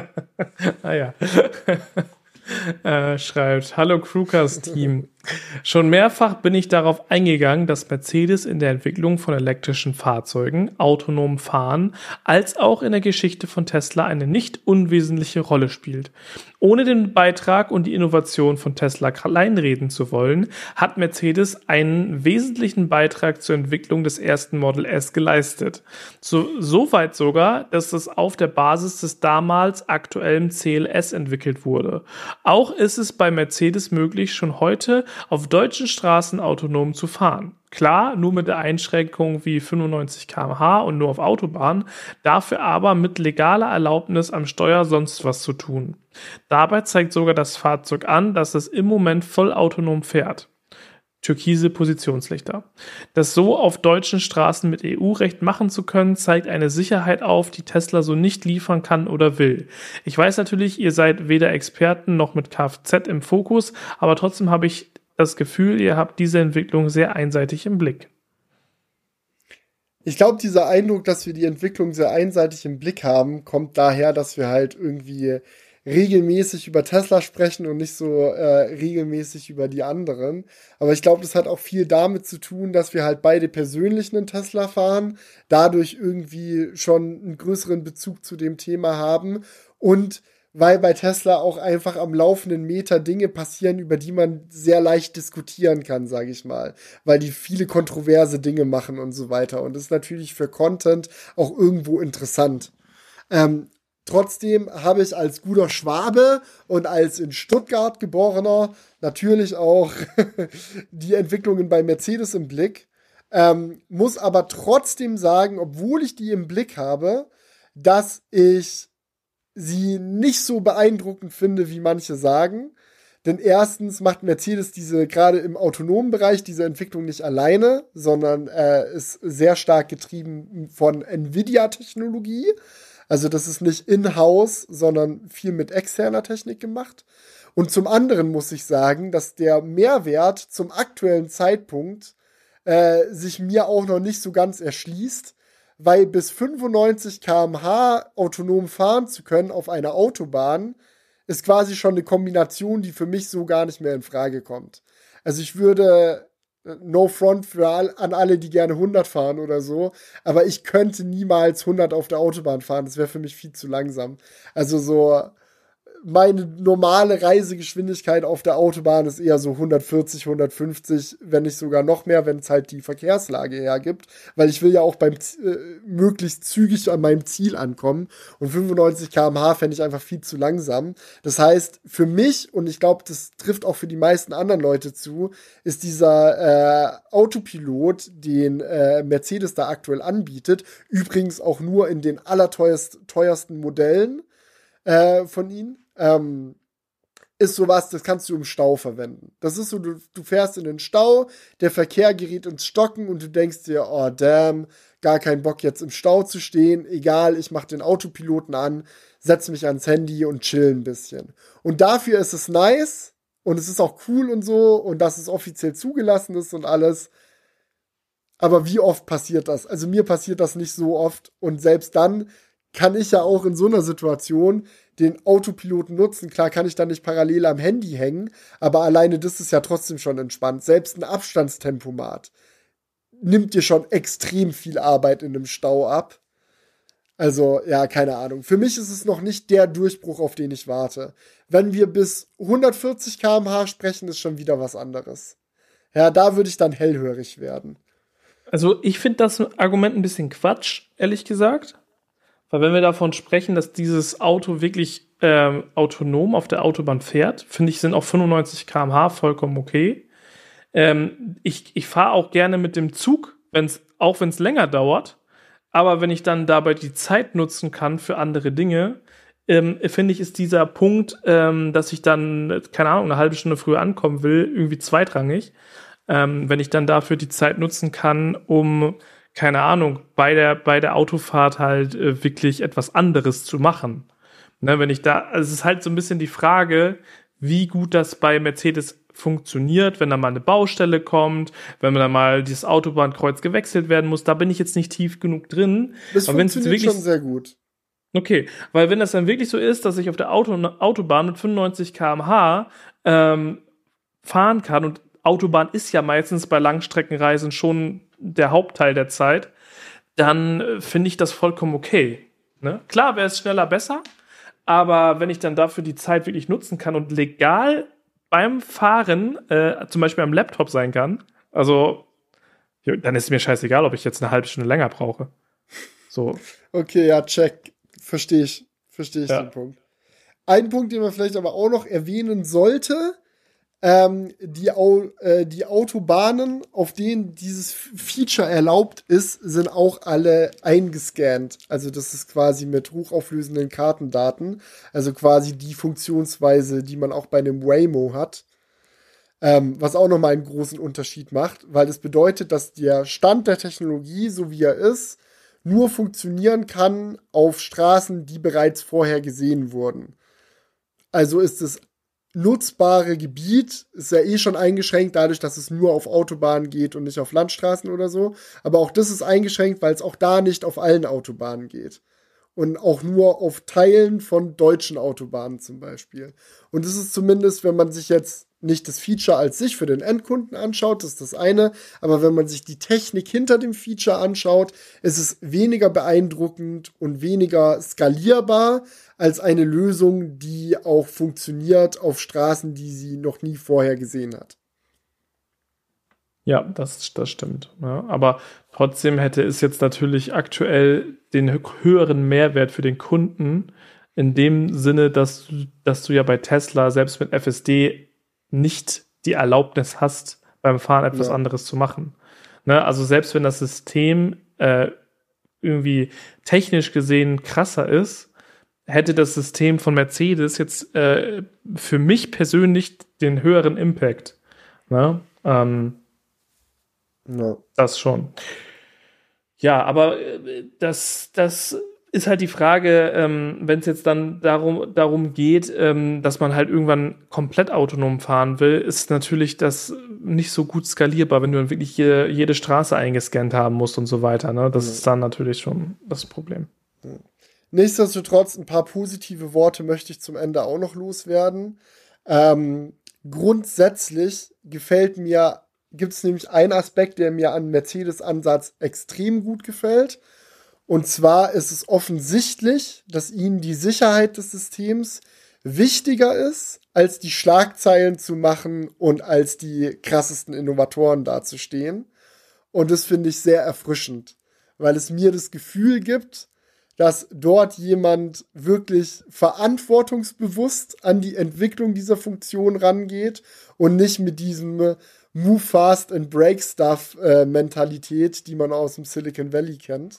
Speaker 1: Schreibt, hallo Crewcast-Team. Schon mehrfach bin ich darauf eingegangen, dass Mercedes in der Entwicklung von elektrischen Fahrzeugen, autonomem Fahren, als auch in der Geschichte von Tesla eine nicht unwesentliche Rolle spielt. Ohne den Beitrag und die Innovation von Tesla kleinreden zu wollen, hat Mercedes einen wesentlichen Beitrag zur Entwicklung des ersten Model S geleistet. So weit sogar, dass es auf der Basis des damals aktuellen CLS entwickelt wurde. Auch ist es bei Mercedes möglich, schon heute auf deutschen Straßen autonom zu fahren. Klar, nur mit der Einschränkung wie 95 km/h und nur auf Autobahn, dafür aber mit legaler Erlaubnis am Steuer sonst was zu tun. Dabei zeigt sogar das Fahrzeug an, dass es im Moment vollautonom fährt. Türkise Positionslichter. Das so auf deutschen Straßen mit EU-Recht machen zu können, zeigt eine Sicherheit auf, die Tesla so nicht liefern kann oder will. Ich weiß natürlich, ihr seid weder Experten noch mit Kfz im Fokus, aber trotzdem habe ich das Gefühl, ihr habt diese Entwicklung sehr einseitig im Blick.
Speaker 2: Ich glaube, dieser Eindruck, dass wir die Entwicklung sehr einseitig im Blick haben, kommt daher, dass wir halt irgendwie regelmäßig über Tesla sprechen und nicht so regelmäßig über die anderen. Aber ich glaube, das hat auch viel damit zu tun, dass wir halt beide persönlich einen Tesla fahren, dadurch irgendwie schon einen größeren Bezug zu dem Thema haben und weil bei Tesla auch einfach am laufenden Meter Dinge passieren, über die man sehr leicht diskutieren kann, sage ich mal. Weil die viele kontroverse Dinge machen und so weiter. Und das ist natürlich für Content auch irgendwo interessant. Trotzdem habe ich als guter Schwabe und als in Stuttgart geborener natürlich auch die Entwicklungen bei Mercedes im Blick. Muss aber trotzdem sagen, obwohl ich die im Blick habe, dass ich sie nicht so beeindruckend finde, wie manche sagen. Denn erstens macht Mercedes gerade im autonomen Bereich, diese Entwicklung nicht alleine, sondern ist sehr stark getrieben von Nvidia-Technologie. Also das ist nicht in-house, sondern viel mit externer Technik gemacht. Und zum anderen muss ich sagen, dass der Mehrwert zum aktuellen Zeitpunkt sich mir auch noch nicht so ganz erschließt, weil bis 95 km/h autonom fahren zu können auf einer Autobahn ist quasi schon eine Kombination, die für mich so gar nicht mehr in Frage kommt. Also ich würde no front an alle, die gerne 100 fahren oder so, aber ich könnte niemals 100 auf der Autobahn fahren. Das wäre für mich viel zu langsam. Also so meine normale Reisegeschwindigkeit auf der Autobahn ist eher so 140, 150, wenn nicht sogar noch mehr, wenn es halt die Verkehrslage hergibt, weil ich will ja auch möglichst zügig an meinem Ziel ankommen und 95 km/h fände ich einfach viel zu langsam. Das heißt, für mich, und ich glaube, das trifft auch für die meisten anderen Leute zu, ist dieser Autopilot, den Mercedes da aktuell anbietet, übrigens auch nur in den allerteuersten Modellen von ihnen, ist sowas, das kannst du im Stau verwenden. Das ist so, du fährst in den Stau, der Verkehr gerät ins Stocken und du denkst dir, oh damn, gar keinen Bock jetzt im Stau zu stehen, egal, ich mach den Autopiloten an, setz mich ans Handy und chill ein bisschen. Und dafür ist es nice und es ist auch cool und so und dass es offiziell zugelassen ist und alles. Aber wie oft passiert das? Also mir passiert das nicht so oft und selbst dann kann ich ja auch in so einer Situation den Autopiloten nutzen. Klar kann ich dann nicht parallel am Handy hängen, aber alleine das ist ja trotzdem schon entspannt. Selbst ein Abstandstempomat nimmt dir schon extrem viel Arbeit in einem Stau ab. Also, ja, keine Ahnung. Für mich ist es noch nicht der Durchbruch, auf den ich warte. Wenn wir bis 140 km/h sprechen, ist schon wieder was anderes. Ja, da würde ich dann hellhörig werden.
Speaker 1: Also, ich finde das Argument ein bisschen Quatsch, ehrlich gesagt. Weil wenn wir davon sprechen, dass dieses Auto wirklich autonom auf der Autobahn fährt, finde ich, sind auch 95 km/h vollkommen okay. Ich fahre auch gerne mit dem Zug, auch wenn es länger dauert. Aber wenn ich dann dabei die Zeit nutzen kann für andere Dinge, finde ich, ist dieser Punkt, dass ich dann, keine Ahnung, eine halbe Stunde früher ankommen will, irgendwie zweitrangig. Wenn ich dann dafür die Zeit nutzen kann, um keine Ahnung, bei der Autofahrt halt wirklich etwas anderes zu machen. Ne, also es ist halt so ein bisschen die Frage, wie gut das bei Mercedes funktioniert, wenn da mal eine Baustelle kommt, wenn da mal dieses Autobahnkreuz gewechselt werden muss. Da bin ich jetzt nicht tief genug drin.
Speaker 2: Das funktioniert schon sehr gut.
Speaker 1: Okay, weil wenn das dann wirklich so ist, dass ich auf der Autobahn mit 95 km/h fahren kann und Autobahn ist ja meistens bei Langstreckenreisen schon der Hauptteil der Zeit, dann finde ich das vollkommen okay. Ne? Klar wäre es schneller besser, aber wenn ich dann dafür die Zeit wirklich nutzen kann und legal beim Fahren zum Beispiel am Laptop sein kann, also dann ist es mir scheißegal, ob ich jetzt eine halbe Stunde länger brauche. So.
Speaker 2: Okay, ja, check. Verstehe ich
Speaker 1: ja.
Speaker 2: den Punkt. Ein Punkt, den man vielleicht aber auch noch erwähnen sollte, Die Autobahnen, auf denen dieses Feature erlaubt ist, sind auch alle eingescannt. Also das ist quasi mit hochauflösenden Kartendaten. Also quasi die Funktionsweise, die man auch bei einem Waymo hat. Was auch nochmal einen großen Unterschied macht, weil das bedeutet, dass der Stand der Technologie, so wie er ist, nur funktionieren kann auf Straßen, die bereits vorher gesehen wurden. Also ist das nutzbare Gebiet, ist ja eh schon eingeschränkt, dadurch, dass es nur auf Autobahnen geht und nicht auf Landstraßen oder so. Aber auch das ist eingeschränkt, weil es auch da nicht auf allen Autobahnen geht. Und auch nur auf Teilen von deutschen Autobahnen zum Beispiel. Und das ist zumindest, wenn man sich jetzt nicht das Feature als sich für den Endkunden anschaut, das ist das eine, aber wenn man sich die Technik hinter dem Feature anschaut, ist es weniger beeindruckend und weniger skalierbar als eine Lösung, die auch funktioniert auf Straßen, die sie noch nie vorher gesehen hat.
Speaker 1: Ja, das stimmt. Ja, aber trotzdem hätte es jetzt natürlich aktuell den höheren Mehrwert für den Kunden, in dem Sinne, dass du ja bei Tesla selbst mit FSD nicht die Erlaubnis hast, beim Fahren etwas anderes zu machen. Ne? Also selbst wenn das System irgendwie technisch gesehen krasser ist, hätte das System von Mercedes jetzt für mich persönlich den höheren Impact. Ne? Das schon. Ja, aber das ist halt die Frage, wenn es jetzt dann darum geht, dass man halt irgendwann komplett autonom fahren will, ist natürlich das nicht so gut skalierbar, wenn du dann wirklich jede Straße eingescannt haben musst und so weiter. Ne? Das ist dann natürlich schon das Problem.
Speaker 2: Nichtsdestotrotz, ein paar positive Worte möchte ich zum Ende auch noch loswerden. Grundsätzlich gibt es nämlich einen Aspekt, der mir an Mercedes-Ansatz extrem gut gefällt. Und zwar ist es offensichtlich, dass ihnen die Sicherheit des Systems wichtiger ist, als die Schlagzeilen zu machen und als die krassesten Innovatoren dazustehen. Und das finde ich sehr erfrischend, weil es mir das Gefühl gibt, dass dort jemand wirklich verantwortungsbewusst an die Entwicklung dieser Funktion rangeht und nicht mit diesem Move fast and break stuff Mentalität, die man aus dem Silicon Valley kennt.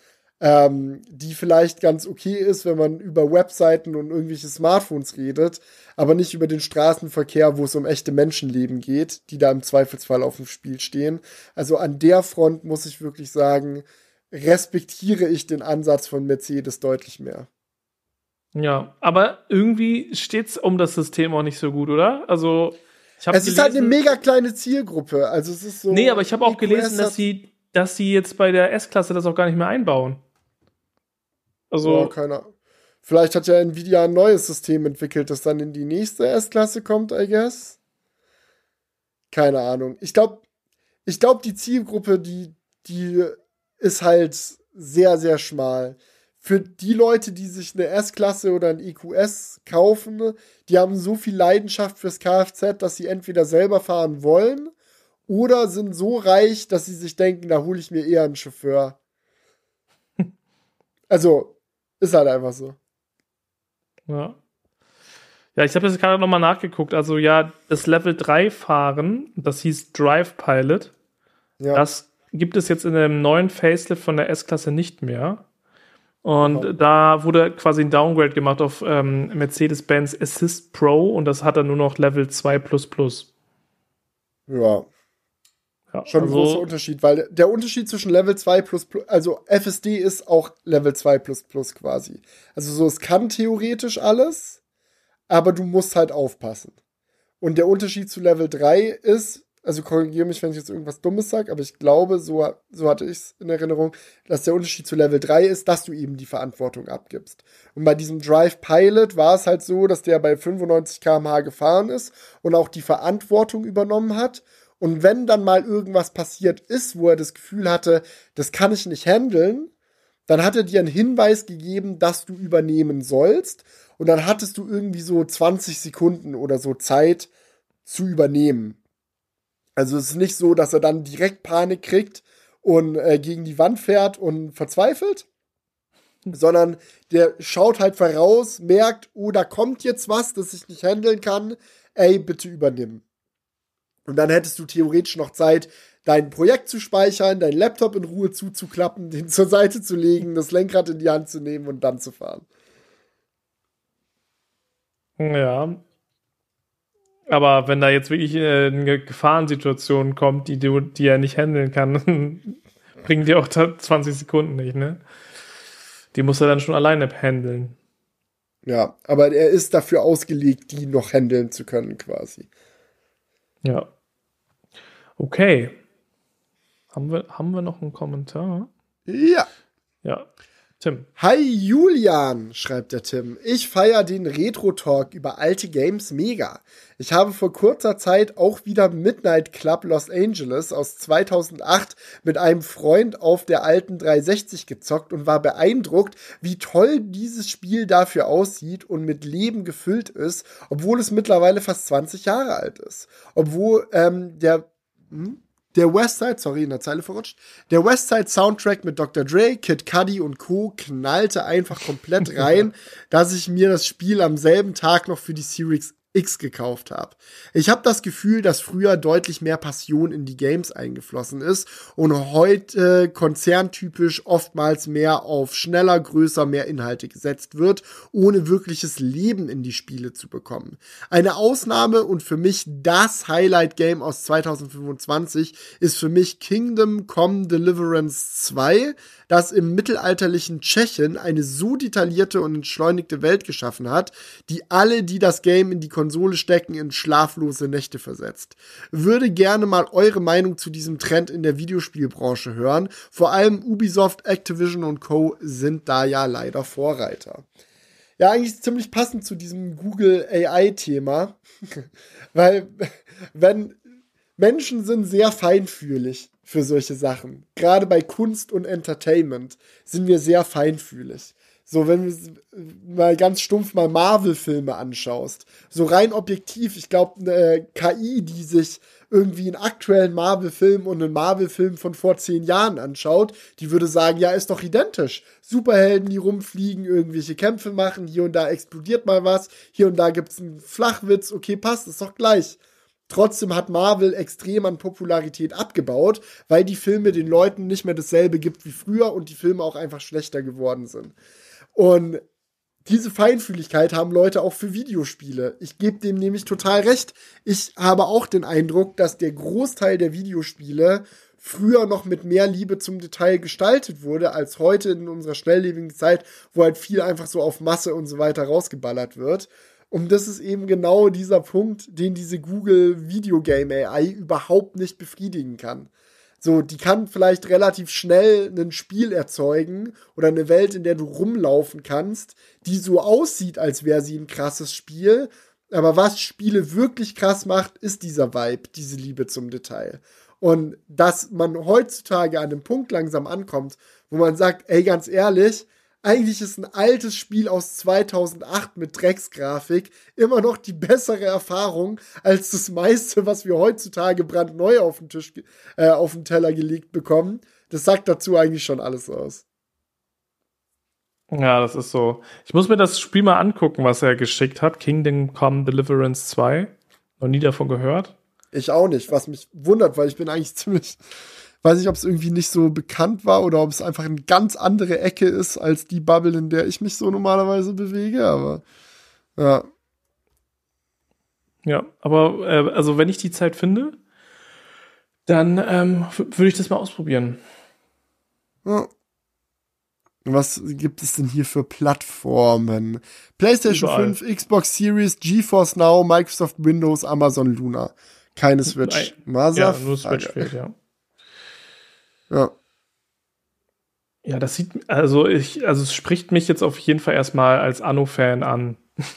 Speaker 2: Die vielleicht ganz okay ist, wenn man über Webseiten und irgendwelche Smartphones redet, aber nicht über den Straßenverkehr, wo es um echte Menschenleben geht, die da im Zweifelsfall auf dem Spiel stehen. Also an der Front muss ich wirklich sagen, respektiere ich den Ansatz von Mercedes deutlich mehr.
Speaker 1: Ja, aber irgendwie steht's um das System auch nicht so gut, oder? Also
Speaker 2: es ist halt eine mega kleine Zielgruppe. Also es ist so.
Speaker 1: Nee, aber ich habe auch gelesen, dass sie jetzt bei der S-Klasse das auch gar nicht mehr einbauen. Also.
Speaker 2: Ja, keine Ahnung. Vielleicht hat ja Nvidia ein neues System entwickelt, das dann in die nächste S-Klasse kommt, I guess. Keine Ahnung. Ich glaube, die Zielgruppe, die ist halt sehr, sehr schmal. Für die Leute, die sich eine S-Klasse oder ein EQS kaufen, die haben so viel Leidenschaft fürs Kfz, dass sie entweder selber fahren wollen oder sind so reich, dass sie sich denken, da hole ich mir eher einen Chauffeur. Also, ist halt einfach so.
Speaker 1: Ja. Ja, ich habe das gerade nochmal nachgeguckt. Also ja, das Level 3 Fahren, das hieß Drive Pilot, das gibt es jetzt in dem neuen Facelift von der S-Klasse nicht mehr. Und da wurde quasi ein Downgrade gemacht auf Mercedes-Benz Assist Pro und das hat dann nur noch Level 2++.
Speaker 2: Ja. Schon ein großer Unterschied, weil der Unterschied zwischen Level 2++, also FSD ist auch Level 2++ quasi. Also so, es kann theoretisch alles, aber du musst halt aufpassen. Und der Unterschied zu Level 3 ist, also korrigiere mich, wenn ich jetzt irgendwas Dummes sage, aber ich glaube, so hatte ich es in Erinnerung, dass der Unterschied zu Level 3 ist, dass du eben die Verantwortung abgibst. Und bei diesem Drive Pilot war es halt so, dass der bei 95 km/h gefahren ist und auch die Verantwortung übernommen hat. Und wenn dann mal irgendwas passiert ist, wo er das Gefühl hatte, das kann ich nicht handeln, dann hat er dir einen Hinweis gegeben, dass du übernehmen sollst. Und dann hattest du irgendwie so 20 Sekunden oder so Zeit zu übernehmen. Also es ist nicht so, dass er dann direkt Panik kriegt und gegen die Wand fährt und verzweifelt, sondern der schaut halt voraus, merkt, oh, da kommt jetzt was, das ich nicht handeln kann. Ey, bitte übernimm. Und dann hättest du theoretisch noch Zeit, dein Projekt zu speichern, deinen Laptop in Ruhe zuzuklappen, den zur Seite zu legen, das Lenkrad in die Hand zu nehmen und dann zu fahren.
Speaker 1: Ja. Aber wenn da jetzt wirklich eine Gefahrensituation kommt, die er nicht handeln kann, bringen die auch 20 Sekunden nicht, ne? Die muss er dann schon alleine handeln.
Speaker 2: Ja, aber er ist dafür ausgelegt, die noch handeln zu können, quasi.
Speaker 1: Ja. Okay. Haben wir noch einen Kommentar?
Speaker 2: Ja.
Speaker 1: Ja. Tim.
Speaker 2: Hi Julian, schreibt der Tim. Ich feiere den Retro-Talk über alte Games mega. Ich habe vor kurzer Zeit auch wieder Midnight Club Los Angeles aus 2008 mit einem Freund auf der alten 360 gezockt und war beeindruckt, wie toll dieses Spiel dafür aussieht und mit Leben gefüllt ist, obwohl es mittlerweile fast 20 Jahre alt ist. Obwohl der Westside, sorry, in der Zeile verrutscht, der Westside Soundtrack mit Dr. Dre, Kid Cudi und Co. knallte einfach komplett rein, dass ich mir das Spiel am selben Tag noch für die Series X gekauft habe. Ich habe das Gefühl, dass früher deutlich mehr Passion in die Games eingeflossen ist und heute konzerntypisch oftmals mehr auf schneller, größer, mehr Inhalte gesetzt wird, ohne wirkliches Leben in die Spiele zu bekommen. Eine Ausnahme und für mich das Highlight-Game aus 2025 ist für mich Kingdom Come Deliverance 2, das im mittelalterlichen Tschechien eine so detaillierte und entschleunigte Welt geschaffen hat, die alle, die das Game in die Konsole stecken, in schlaflose Nächte versetzt. Würde gerne mal eure Meinung zu diesem Trend in der Videospielbranche hören. Vor allem Ubisoft, Activision und Co. sind da ja leider Vorreiter. Ja, eigentlich ziemlich passend zu diesem Google AI-Thema, weil Menschen sind sehr feinfühlig für solche Sachen. Gerade bei Kunst und Entertainment sind wir sehr feinfühlig. So, wenn du mal ganz stumpf mal Marvel-Filme anschaust, so rein objektiv, ich glaube, eine KI, die sich irgendwie einen aktuellen Marvel-Film und einen Marvel-Film von vor 10 Jahren anschaut, die würde sagen, ja, ist doch identisch. Superhelden, die rumfliegen, irgendwelche Kämpfe machen, hier und da explodiert mal was, hier und da gibt's einen Flachwitz, okay, passt, ist doch gleich. Trotzdem hat Marvel extrem an Popularität abgebaut, weil die Filme den Leuten nicht mehr dasselbe gibt wie früher und die Filme auch einfach schlechter geworden sind. Und diese Feinfühligkeit haben Leute auch für Videospiele. Ich gebe dem nämlich total recht. Ich habe auch den Eindruck, dass der Großteil der Videospiele früher noch mit mehr Liebe zum Detail gestaltet wurde, als heute in unserer schnelllebigen Zeit, wo halt viel einfach so auf Masse und so weiter rausgeballert wird. Und das ist eben genau dieser Punkt, den diese Google Video Game AI überhaupt nicht befriedigen kann. So, die kann vielleicht relativ schnell ein Spiel erzeugen oder eine Welt, in der du rumlaufen kannst, die so aussieht, als wäre sie ein krasses Spiel. Aber was Spiele wirklich krass macht, ist dieser Vibe, diese Liebe zum Detail. Und dass man heutzutage an dem Punkt langsam ankommt, wo man sagt, ey, ganz ehrlich, eigentlich ist ein altes Spiel aus 2008 mit Drecksgrafik immer noch die bessere Erfahrung als das meiste, was wir heutzutage brandneu auf den Tisch, auf den Teller gelegt bekommen. Das sagt dazu eigentlich schon alles aus.
Speaker 1: Ja, das ist so. Ich muss mir das Spiel mal angucken, was er geschickt hat. Kingdom Come Deliverance 2. Noch nie davon gehört.
Speaker 2: Ich auch nicht, was mich wundert, weil ich bin eigentlich ziemlich... Weiß nicht, ob es irgendwie nicht so bekannt war oder ob es einfach eine ganz andere Ecke ist als die Bubble, in der ich mich so normalerweise bewege, aber ja.
Speaker 1: Ja, aber also wenn ich die Zeit finde, dann würde ich das mal ausprobieren.
Speaker 2: Ja. Was gibt es denn hier für Plattformen? PlayStation
Speaker 1: Überall.
Speaker 2: 5, Xbox Series, GeForce Now, Microsoft Windows, Amazon Luna. Keine Switch.
Speaker 1: Ja, nur Switch fehlt, ja.
Speaker 2: Ja.
Speaker 1: Ja, das sieht, also es spricht mich jetzt auf jeden Fall erstmal als Anno-Fan an.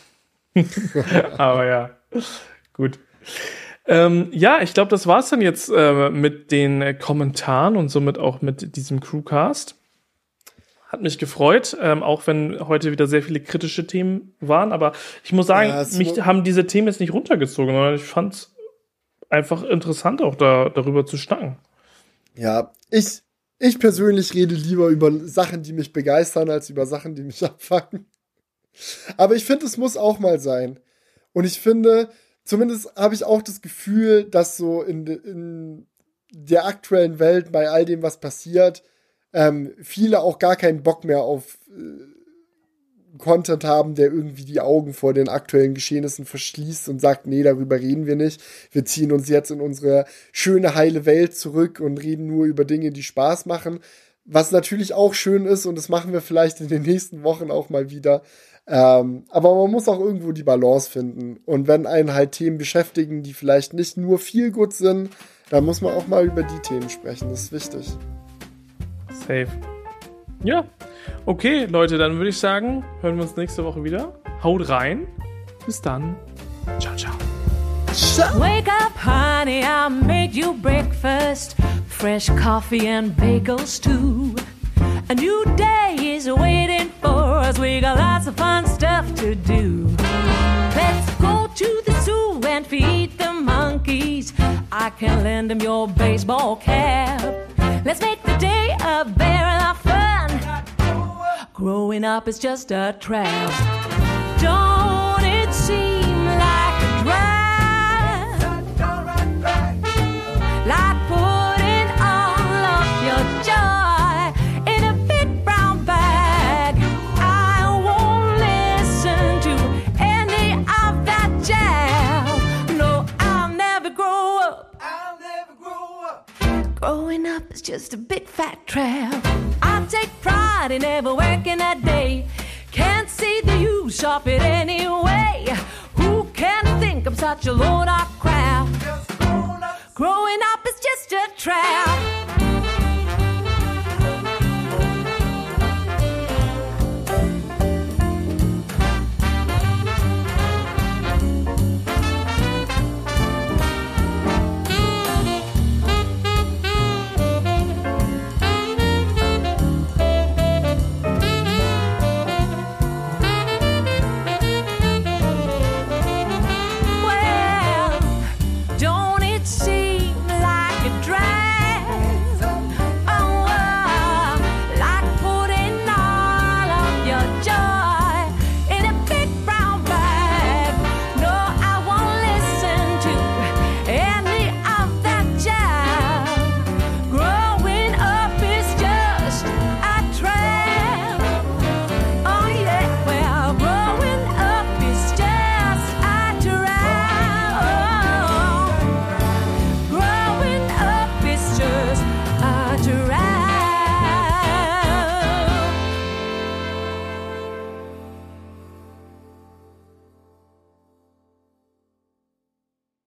Speaker 1: Aber ja, gut. Ja, ich glaube, das war's dann jetzt mit den Kommentaren und somit auch mit diesem Crewcast. Hat mich gefreut, auch wenn heute wieder sehr viele kritische Themen waren. Aber ich muss sagen, mich haben diese Themen jetzt nicht runtergezogen, sondern ich fand es einfach interessant, auch darüber zu schnacken.
Speaker 2: Ja, ich persönlich rede lieber über Sachen, die mich begeistern, als über Sachen, die mich abfangen. Aber ich finde, es muss auch mal sein. Und ich finde, zumindest habe ich auch das Gefühl, dass so in der aktuellen Welt bei all dem, was passiert, viele auch gar keinen Bock mehr auf Content haben, der irgendwie die Augen vor den aktuellen Geschehnissen verschließt und sagt, nee, darüber reden wir nicht. Wir ziehen uns jetzt in unsere schöne, heile Welt zurück und reden nur über Dinge, die Spaß machen. Was natürlich auch schön ist und das machen wir vielleicht in den nächsten Wochen auch mal wieder. Aber man muss auch irgendwo die Balance finden. Und wenn einen halt Themen beschäftigen, die vielleicht nicht nur viel gut sind, dann muss man auch mal über die Themen sprechen. Das ist wichtig.
Speaker 1: Safe. Ja. Okay, Leute, dann würde ich sagen, hören wir uns nächste Woche wieder. Haut rein. Bis dann. Ciao, ciao.
Speaker 3: Wake up, honey, I made you breakfast. Fresh coffee and bagels too. A new day is waiting for us. We got lots of fun stuff to do. Let's go to the zoo and feed the monkeys. I can lend them your baseball cap. Let's make the day a barrel of fun. Growing up is just a trap. Don't it seem like a drag? Like putting all of your joy in a big brown bag. I won't listen to any of that jazz. No, I'll never grow up. I'll never grow up. Growing up is just a big fat trap. I take pride in never working a day. Can't see the use of it anyway. Who can think I'm such a load of crap? Growing up is just a trap.